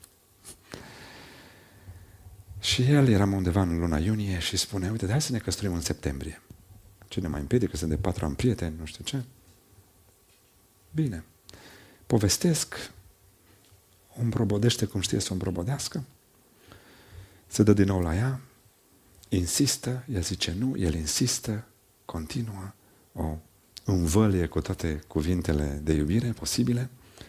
Și el era undeva în luna iunie și spune, uite, hai să ne căsătorim în septembrie. Cine mai împiedică, sunt de patru ani prieteni, nu știu ce. Bine. Povestesc, o împrobodește cum știe să o împrobodească, se dă din nou la ea, insistă, ea zice nu, el insistă, continuă, o învălie cu toate cuvintele de iubire posibile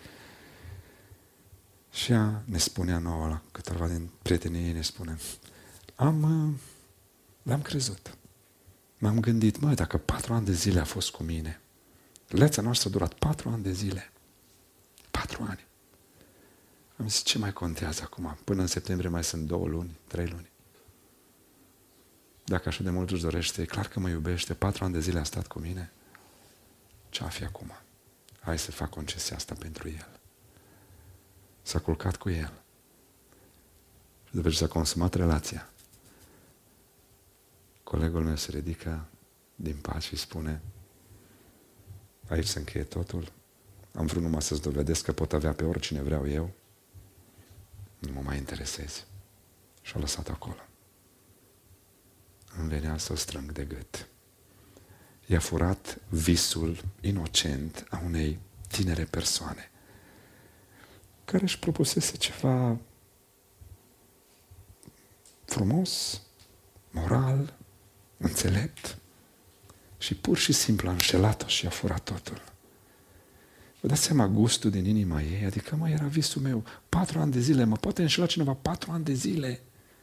și ea ne spunea nouă, la câteva din prietenii ei ne spune, am, l-am crezut. M-am gândit, măi, dacă patru ani de zile a fost cu mine, relația noastră a durat patru ani de zile. Patru ani. Am zis, ce mai contează acum? Până în septembrie mai sunt două luni, trei luni. Dacă așa de mult își dorește, e clar că mă iubește, patru ani de zile a stat cu mine, ce-a fi acum? Hai să fac concesia asta pentru el. S-a culcat cu el. Și după ce s-a consumat relația, colegul meu se ridică din pat și spune, aici se încheie totul, am vrut numai să-ți dovedesc că pot avea pe oricine vreau eu, nu mă mai interesezi. Și a lăsat acolo. Îmi venea să o strâng de gât. I-a furat visul inocent a unei tinere persoane care își propusese ceva frumos, moral, înțelept și pur și simplu a înșelat-o și a furat totul. Vă dați seama gustul din inima ei? Adică, mă, era visul meu. Patru ani de zile, mă poate înșela cineva patru ani de zile.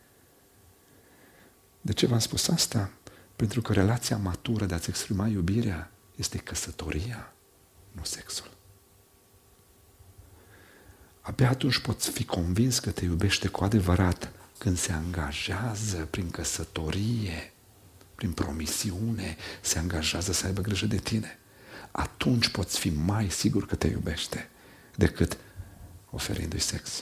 De ce v-am spus asta? Pentru că relația matură de a-ți exprima iubirea este căsătoria, nu sexul. Abia atunci poți fi convins că te iubește cu adevărat când se angajează prin căsătorie, prin promisiune, se angajează să aibă grijă de tine. Atunci poți fi mai sigur că te iubește decât oferindu-i sex.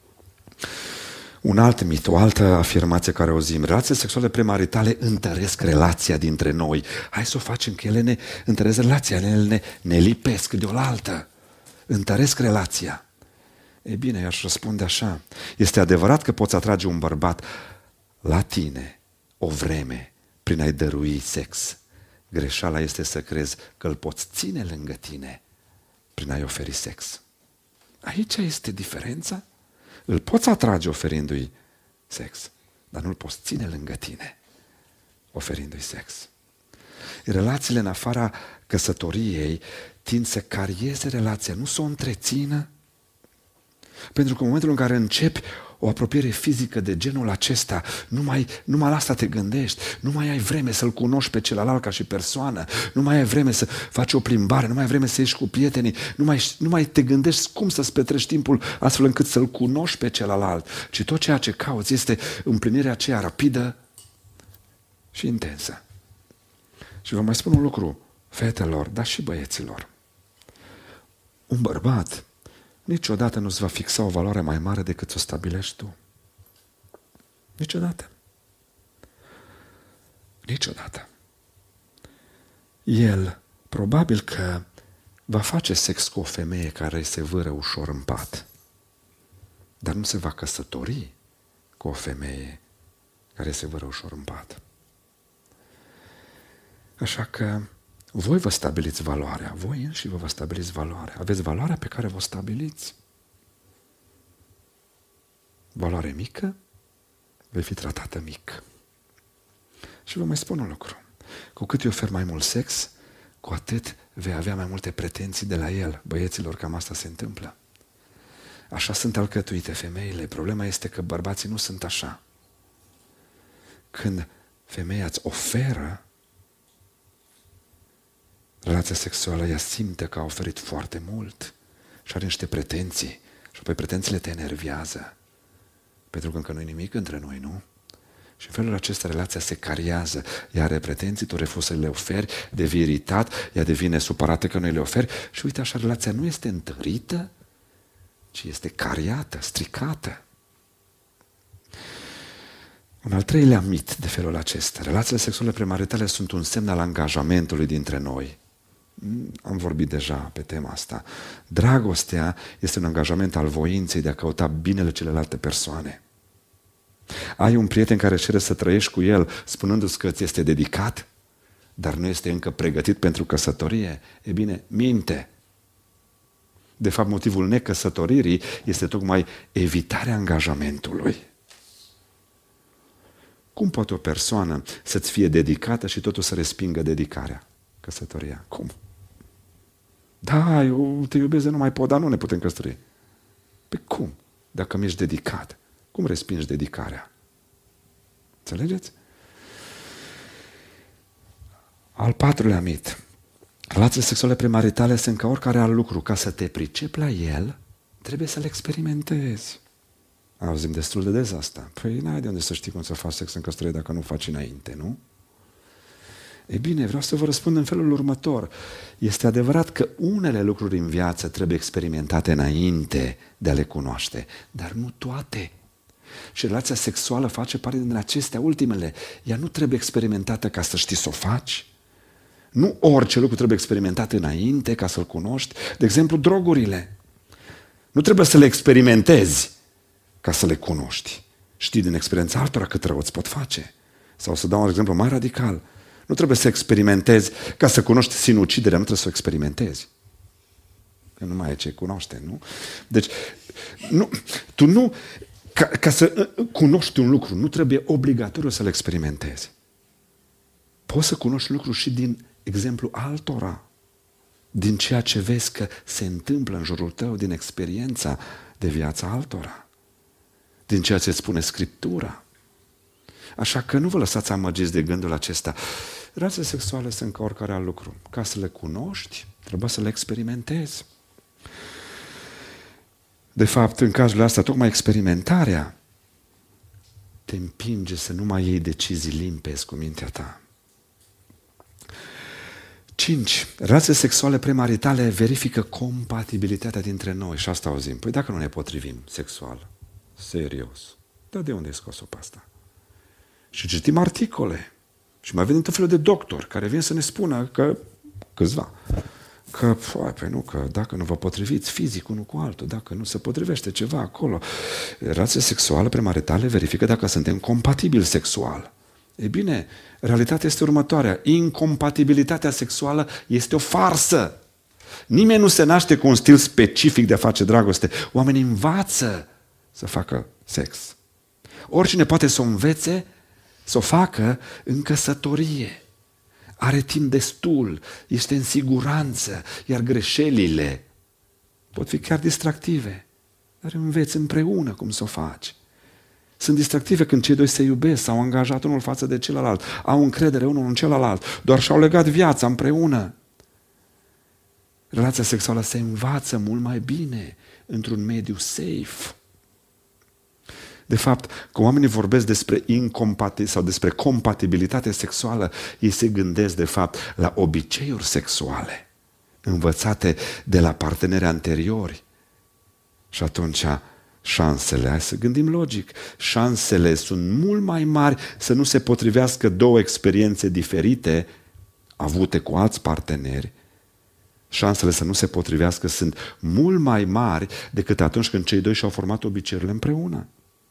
Un alt mit, o altă afirmație care o zim, relațiile sexuale premaritale întăresc relația dintre noi. Hai să o facem, că ele ne întăresc relația, ele ne, ne lipesc de oaltă, întăresc relația. E bine, eu aș răspunde așa, este adevărat că poți atrage un bărbat la tine o vreme prin a-i dărui sex. Greșeala este să crezi că îl poți ține lângă tine prin a-i oferi sex. Aici este diferența. Îl poți atrage oferindu-i sex, dar nu îl poți ține lângă tine oferindu-i sex. relațiile în afara căsătoriei tind să carieze relația, nu să o întrețină. Pentru că în momentul în care începi o apropiere fizică de genul acesta, numai, numai la asta te gândești, nu mai ai vreme să-l cunoști pe celălalt ca și persoană, nu mai ai vreme să faci o plimbare, nu mai ai vreme să ieși cu prietenii, nu mai, nu mai te gândești cum să-ți petreci timpul astfel încât să-l cunoști pe celălalt, ci tot ceea ce cauți este împlinirea aceea rapidă și intensă. Și vă mai spun un lucru, fetelor, dar și băieților. Un bărbat niciodată nu-ți va fixa o valoare mai mare decât o stabilești tu. Niciodată. Niciodată. El probabil că va face sex cu o femeie care se vâră ușor în pat, dar nu se va căsători cu o femeie care se vâră ușor în pat. Așa că voi vă stabiliți valoarea, voi înși vă vă stabiliți valoarea. Aveți valoarea pe care vă stabiliți. Valoare mică, vei fi tratată mic. Și vă mai spun un lucru. Cu cât îi ofer mai mult sex, cu atât vei avea mai multe pretenții de la el. Băieților, cam asta se întâmplă. Așa sunt alcătuite femeile. Problema este că bărbații nu sunt așa. Când femeia îți oferă relația sexuală, ea simte că a oferit foarte mult și are niște pretenții. Și apoi pretențiile te enervează. Pentru că încă nu e nimic între noi, nu? Și în felul acesta relația se cariază. Ea are pretenții, tu refuzi să le oferi, devii iritat, ea devine supărată că nu le oferi și uite așa, relația nu este întărită, ci este cariată, stricată. Un al treilea mit de felul acesta. Relațiile sexuale premaritale sunt un semn al angajamentului dintre noi. Am vorbit deja pe tema asta. Dragostea este un angajament al voinței de a căuta binele celelalte persoane. Ai un prieten care cere să trăiești cu el spunându-ți că ți este dedicat, dar nu este încă pregătit pentru căsătorie? E bine, minte. De fapt, motivul necăsătoririi este tocmai evitarea angajamentului. Cum poate o persoană să-ți fie dedicată și totul să respingă dedicarea? Căsătoria. Cum? Da, eu te iubesc de nu mai pot, dar nu ne putem căsători. Pe cum? Dacă mi ești dedicat, cum respingi dedicarea? Înțelegeți? Al patrulea mit. Relațiile sexuale premaritale sunt ca oricare alt lucru. Ca să te pricepi la el, trebuie să-l experimentezi. Auzim destul de des asta. Păi n-ai de unde să știi cum să faci sex în căsătorie dacă nu faci înainte, nu? E bine, vreau să vă răspund în felul următor. Este adevărat că unele lucruri în viață trebuie experimentate înainte de a le cunoaște, dar nu toate. Și relația sexuală face parte din acestea ultimele. Ea nu trebuie experimentată ca să știi să o faci. Nu orice lucru trebuie experimentat înainte ca să-l cunoști. De exemplu, drogurile. Nu trebuie să le experimentezi ca să le cunoști. Știi din experiența altora cât rău îți pot face. Sau să dau un exemplu mai radical. Nu trebuie să experimentezi ca să cunoști sinuciderea, nu trebuie să o experimentezi. Că nu mai e ce cunoaște, nu? Deci, nu, tu nu, ca, ca să cunoști un lucru, nu trebuie obligatoriu să-l experimentezi. Poți să cunoști lucruri și din exemplu altora, din ceea ce vezi că se întâmplă în jurul tău, din experiența de viața altora, din ceea ce spune Scriptura. Așa că nu vă lăsați amăgiți de gândul acesta. Relațiile sexuale sunt ca oricare alt lucru. Ca să le cunoști, trebuie să le experimentezi. De fapt, în cazul ăsta, tocmai experimentarea te împinge să nu mai iei decizii limpezi cu mintea ta. cinci. Relațiile sexuale premaritale verifică compatibilitatea dintre noi. Și asta auzim. Păi dacă nu ne potrivim sexual, serios, dar de unde ai scos-o pe asta? Și citim articole. Și mai vedem tot felul de doctori care vin să ne spună că, câțiva, că, păi nu, că dacă nu vă potriviți fizic unul cu altul, dacă nu se potrivește ceva acolo, relația sexuală premaritale verifică dacă suntem compatibili sexual. E bine, realitatea este următoarea. Incompatibilitatea sexuală este o farsă. Nimeni nu se naște cu un stil specific de a face dragoste. Oamenii învață să facă sex. Oricine poate să o învețe, să o facă în căsătorie. are timp destul, este în siguranță, iar greșelile pot fi chiar distractive, dar înveți împreună cum să o faci. Sunt distractive când cei doi se iubesc, s-au angajat unul față de celălalt, au încredere unul în celălalt, doar și-au legat viața împreună. Relația sexuală se învață mult mai bine într-un mediu safe. De fapt, când oamenii vorbesc despre incompatibilitate sau despre compatibilitate sexuală, ei se gândesc de fapt la obiceiuri sexuale învățate de la parteneri anteriori. Și atunci șansele, hai să gândim logic, șansele sunt mult mai mari să nu se potrivească două experiențe diferite avute cu alți parteneri. Șansele să nu se potrivească sunt mult mai mari decât atunci când cei doi și-au format obiceiurile împreună.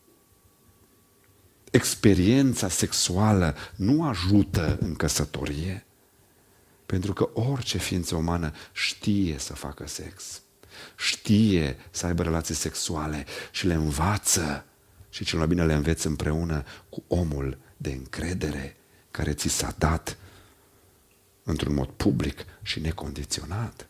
Experiența sexuală nu ajută în căsătorie, pentru că orice ființă umană știe să facă sex, știe să aibă relații sexuale și le învață și cel mai bine le înveți împreună cu omul de încredere care ți s-a dat într-un mod public și necondiționat.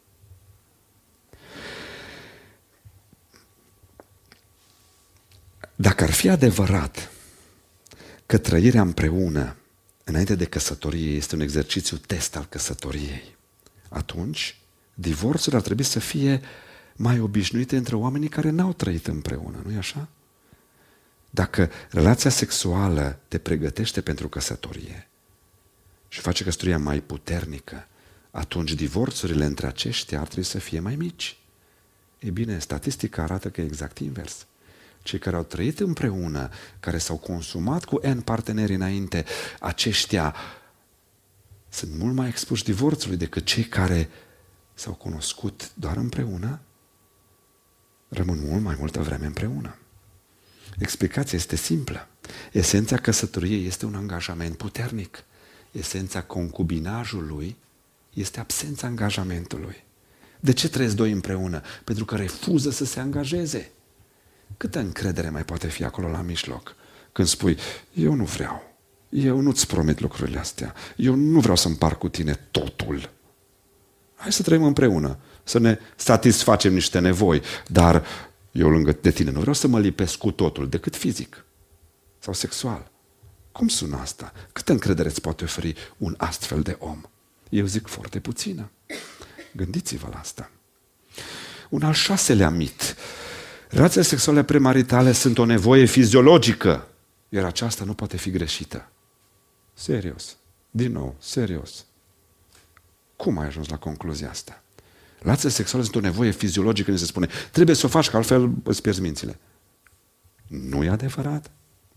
Dacă ar fi adevărat că trăirea împreună înainte de căsătorie este un exercițiu test al căsătoriei, atunci divorțul ar trebui să fie mai obișnuite între oamenii care n-au trăit împreună, nu-i așa? Dacă relația sexuală te pregătește pentru căsătorie și face căsătoria mai puternică, atunci divorțurile între aceștia ar trebui să fie mai mici. Ei bine, statistica arată că e exact invers. Cei care au trăit împreună, care s-au consumat cu N parteneri înainte, aceștia sunt mult mai expuși divorțului decât cei care s-au cunoscut doar împreună, rămân mult mai multă vreme împreună. Explicația este simplă. Esența căsătoriei este un angajament puternic. Esența concubinajului este absența angajamentului. De ce trăiesc doi împreună? Pentru că refuză să se angajeze. Câtă încredere mai poate fi acolo la mijloc? Când spui, eu nu vreau, eu nu-ți promit lucrurile astea, eu nu vreau să împart cu tine totul. Hai să trăim împreună, să ne satisfacem niște nevoi, dar eu lângă de tine nu vreau să mă lipesc cu totul, decât fizic sau sexual. Cum sună asta? Câtă încredere îți poate oferi un astfel de om? Eu zic foarte puțină. Gândiți-vă la asta. Un al șaselea mit. Relațiile sexuale premaritale sunt o nevoie fiziologică, iar aceasta nu poate fi greșită. Serios. Din nou, serios. Cum ai ajuns la concluzia asta? Relațiile sexuale sunt o nevoie fiziologică, când se spune, trebuie să o faci, că altfel îți pierzi mințile. Nu e adevărat?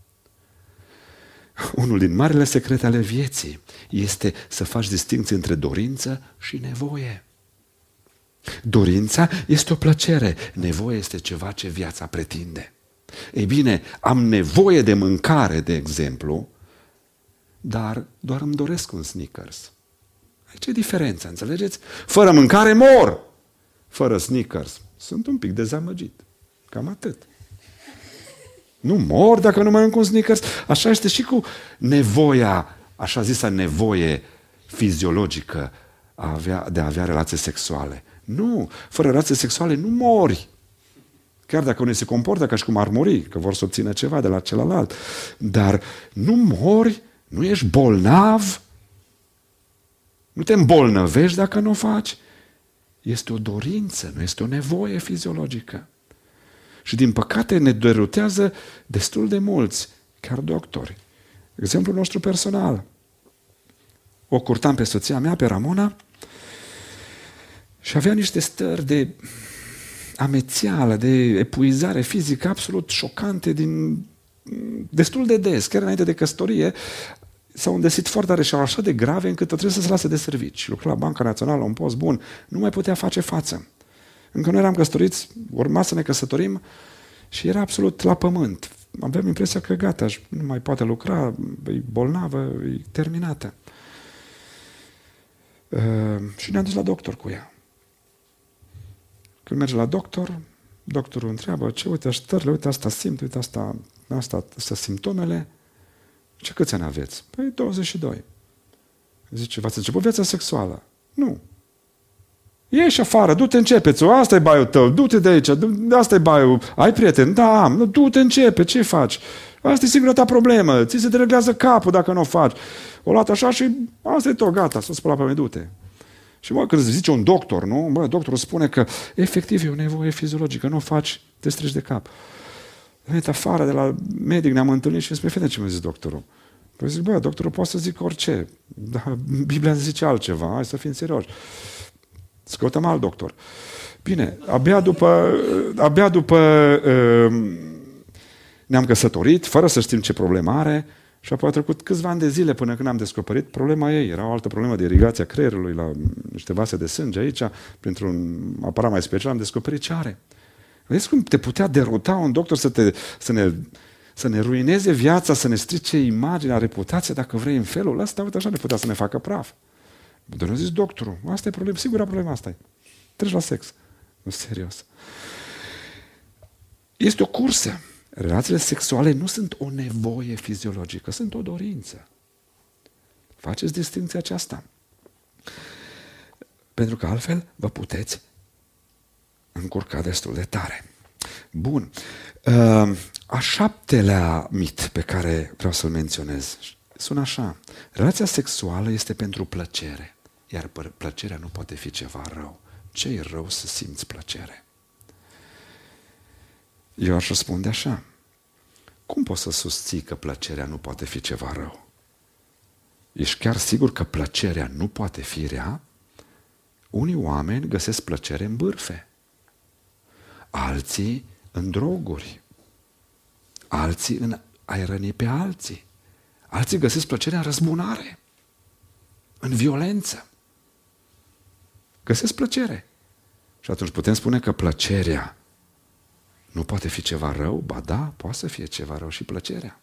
Unul din marile secrete ale vieții este să faci distinție între dorință și nevoie. Dorința este o plăcere, nevoie este ceva ce viața pretinde. Ei bine, am nevoie de mâncare, de exemplu, dar doar îmi doresc un Snickers. Aici e diferența, înțelegeți? Fără mâncare mor! Fără Snickers sunt un pic dezamăgit. Cam atât. Nu mor dacă nu mănânc un Snickers. Așa este și cu nevoia, așa zisa nevoie fiziologică a avea, de a avea relații sexuale. Nu, fără relații sexuale nu mori. Chiar dacă unii se comportă ca și cum ar muri, că vor să obțină ceva de la celălalt. Dar nu mori, nu ești bolnav, nu te îmbolnăvești dacă nu o faci. Este o dorință, nu este o nevoie fiziologică. Și din păcate ne derutează destul de mulți, chiar doctori. Exemplul nostru personal. O curtam pe soția mea, pe Ramona, și avea niște stări de amețeală, de epuizare fizică absolut șocante, din, destul de des, chiar înainte de căsătorie, s-au îndesit foarte tare și așa de grave încât trebuie să se lase de servici. Lucra la Banca Națională, un post bun, nu mai putea face față. Încă nu eram căsătoriți, urma să ne căsătorim și era absolut la pământ. Aveam impresia că gata, nu mai poate lucra, e bolnavă, e terminată. Uh, și ne-am dus la doctor cu ea. Când merge la doctor, doctorul întreabă, ce, uite stările, uite asta simt, uite asta, asta sunt simptomele. Ce câți ani aveți? Păi douăzeci și doi. Zice, v-ați început viața sexuală? Nu. Ieși afară, du-te, începeți-o, asta e baiul tău, du-te de aici, asta e baiul, ai prieten? Da, am, du-te, începe, ce faci? Asta e singura ta problemă, ți se dereglează capul dacă nu o faci. O luat așa și asta e tot, gata, s-o spăla pe mine, du-te. Și bă, când zice un doctor, nu? Bă, doctorul spune că efectiv e o nevoie fiziologică, nu o faci, te strici de cap. Venit afară de la medic, ne-am întâlnit și îmi spune, fete, ce mi-a zis doctorul? Păi zic, bă, doctorul poate să zic orice, dar Biblia zice altceva, hai să fim serioși. Să căutăm alt doctor. Bine, abia după, abia după uh, ne-am căsătorit, fără să știm ce problemă are, și apoi a trecut câțiva ani de zile până când am descoperit problema ei. Era o altă problemă de irigație a creierului la niște vase de sânge aici, printr-un aparat mai special, am descoperit ce are. Vedeți cum te putea deruta un doctor să, te, să, ne, să ne ruineze viața, să ne strice imaginea, reputația, dacă vrei, în felul ăsta, uite așa ne putea să ne facă praf. Dar ne-a zis doctorul, asta e problema, sigura problema asta e. Treci la sex. Nu, serios. Este o cursă. Relațiile sexuale nu sunt o nevoie fiziologică, sunt o dorință. Faceți distinția aceasta. Pentru că altfel vă puteți încurca destul de tare. Bun. A șaptelea mit pe care vreau să-l menționez sună așa. Relația sexuală este pentru plăcere, iar plăcerea nu poate fi ceva rău. Ce-i rău să simți plăcere? Eu aș răspunde așa. Cum poți să susții că plăcerea nu poate fi ceva rău? Ești chiar sigur că plăcerea nu poate fi rea? Unii oameni găsesc plăcere în bârfe, alții în droguri, alții în a-i răni pe alții, alții găsesc plăcerea în răzbunare, în violență. Găsesc plăcere. Și atunci putem spune că plăcerea nu poate fi ceva rău? Ba da, poate să fie ceva rău și plăcerea.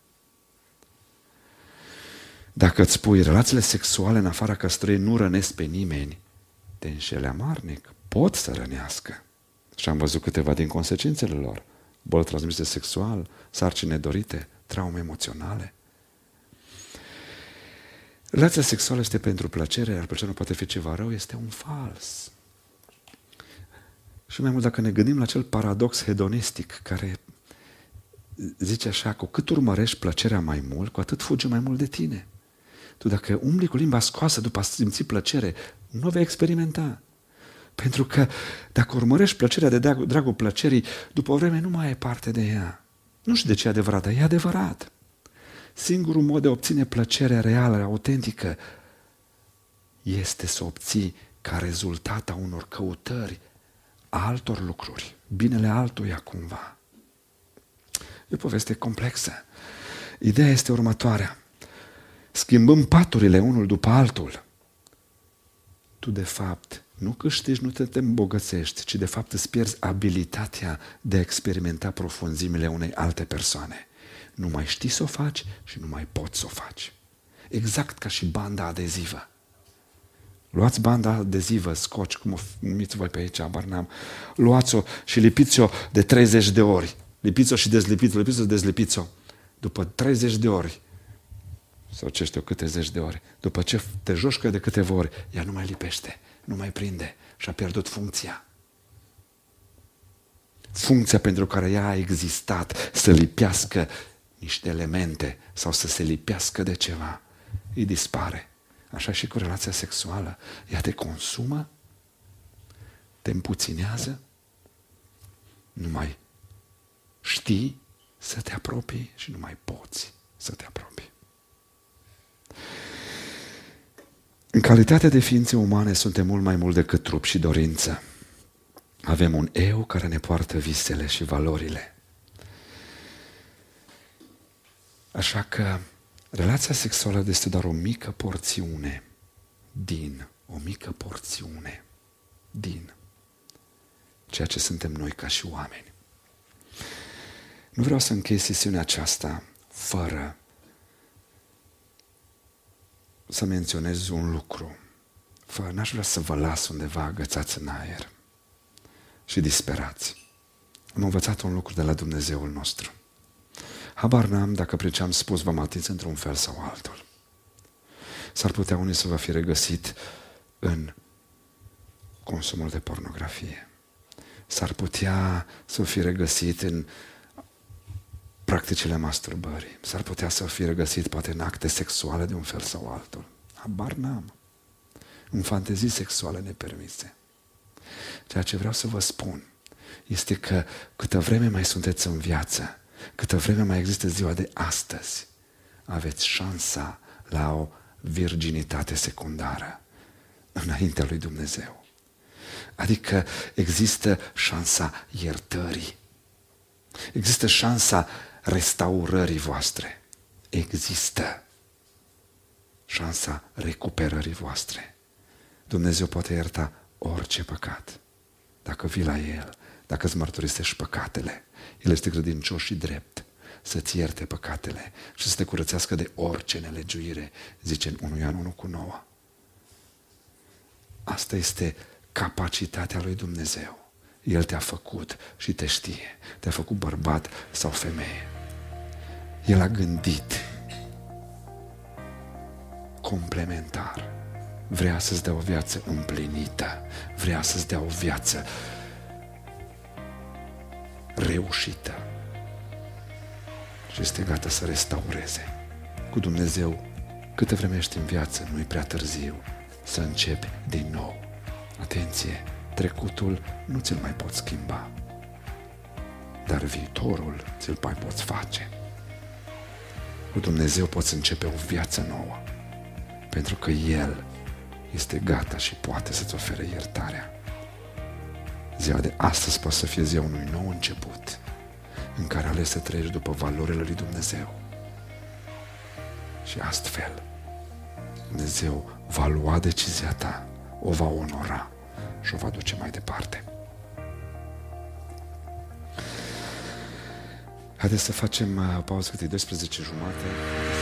Dacă îți spui relațiile sexuale în afara căsătoriei nu rănesc pe nimeni, te înșeli amarnic. Pot să rănească. Și am văzut câteva din consecințele lor. Boli transmise sexual, sarcini nedorite, traume emoționale. Relația sexuală este pentru plăcere, iar plăcerea nu poate fi ceva rău, este un fals. Și mai mult dacă ne gândim la acel paradox hedonistic care zice așa, cu cât urmărești plăcerea mai mult, cu atât fuge mai mult de tine. Tu dacă umbli cu limba scoasă după a simți plăcere, nu o vei experimenta. Pentru că dacă urmărești plăcerea de dragul, dragul plăcerii, după o vreme nu mai ai parte de ea. Nu știu de ce e adevărat, dar e adevărat. Singurul mod de a obține plăcerea reală, autentică, este să obții ca rezultat a unor căutări altor lucruri, binele altuia cumva. E o poveste complexă. Ideea este următoarea. Schimbăm paturile unul după altul. Tu de fapt nu câștigi, nu te, te îmbogățești, ci de fapt îți pierzi abilitatea de a experimenta profunzimile unei alte persoane. Nu mai știi să o faci și nu mai poți să o faci. Exact ca și banda adezivă. Luați banda adezivă, scoci, cum o numiți voi pe aici, abar n-am. Luați-o și lipiți-o de treizeci de ori. Lipiți-o și dezlipiți-o, lipiți-o și dezlipiți-o. După treizeci de ori, sau ce știu, câte zeci de ori, după ce te joci de câteva ori, ea nu mai lipește, nu mai prinde și a pierdut funcția. Funcția pentru care ea a existat, să lipească niște elemente sau să se lipească de ceva, îi dispare. Așa și cu relația sexuală. Ea te consumă, te împuținează, nu mai știi să te apropii și nu mai poți să te apropii. În calitate de ființe umane suntem mult mai mult decât trup și dorință. Avem un eu care ne poartă visele și valorile. Așa că relația sexuală este doar o mică porțiune din, o mică porțiune din ceea ce suntem noi ca și oameni. Nu vreau să închei sesiunea aceasta fără să menționez un lucru. Fără, n-aș vrea să vă las undeva agățați în aer și disperați. Am învățat un lucru de la Dumnezeul nostru. Habar n-am dacă prin ce am spus v-am atins într-un fel sau altul. S-ar putea unii să vă fi regăsit în consumul de pornografie. S-ar putea să fi regăsit în practicile masturbării. S-ar putea să fi regăsit poate în acte sexuale de un fel sau altul. Habar n-am. În fantezii sexuale nepermise. Ceea ce vreau să vă spun este că câtă vreme mai sunteți în viață, câtă vreme mai există ziua de astăzi, aveți șansa la o virginitate secundară înaintea lui Dumnezeu. Adică există șansa iertării. Există șansa restaurării voastre. Există șansa recuperării voastre. Dumnezeu poate ierta orice păcat. Dacă vii la El, dacă îți mărturisești păcatele, El este credincios și drept să-ți ierte păcatele și să te curățească de orice nelegiuire, zice în unu Ioan unu cu nouă. Asta este capacitatea lui Dumnezeu. El te-a făcut și te știe. Te-a făcut bărbat sau femeie. El a gândit complementar. Vrea să-ți dea o viață împlinită. Vrea să-ți dea o viață reușită. Și este gata să restaureze. Cu Dumnezeu, câtă vreme ești în viață, nu-i prea târziu să începi din nou. Atenție, trecutul nu ți-l mai poți schimba, dar viitorul ți-l mai poți face. Cu Dumnezeu poți începe o viață nouă, pentru că El este gata și poate să-ți ofere iertarea. Ziua de astăzi poate să fie ziua unui nou început, în care alegi să trăiești după valorile lui Dumnezeu. Și astfel, Dumnezeu va lua decizia ta, o va onora și o va duce mai departe. Haideți să facem o pauză câte douăsprezece jumate.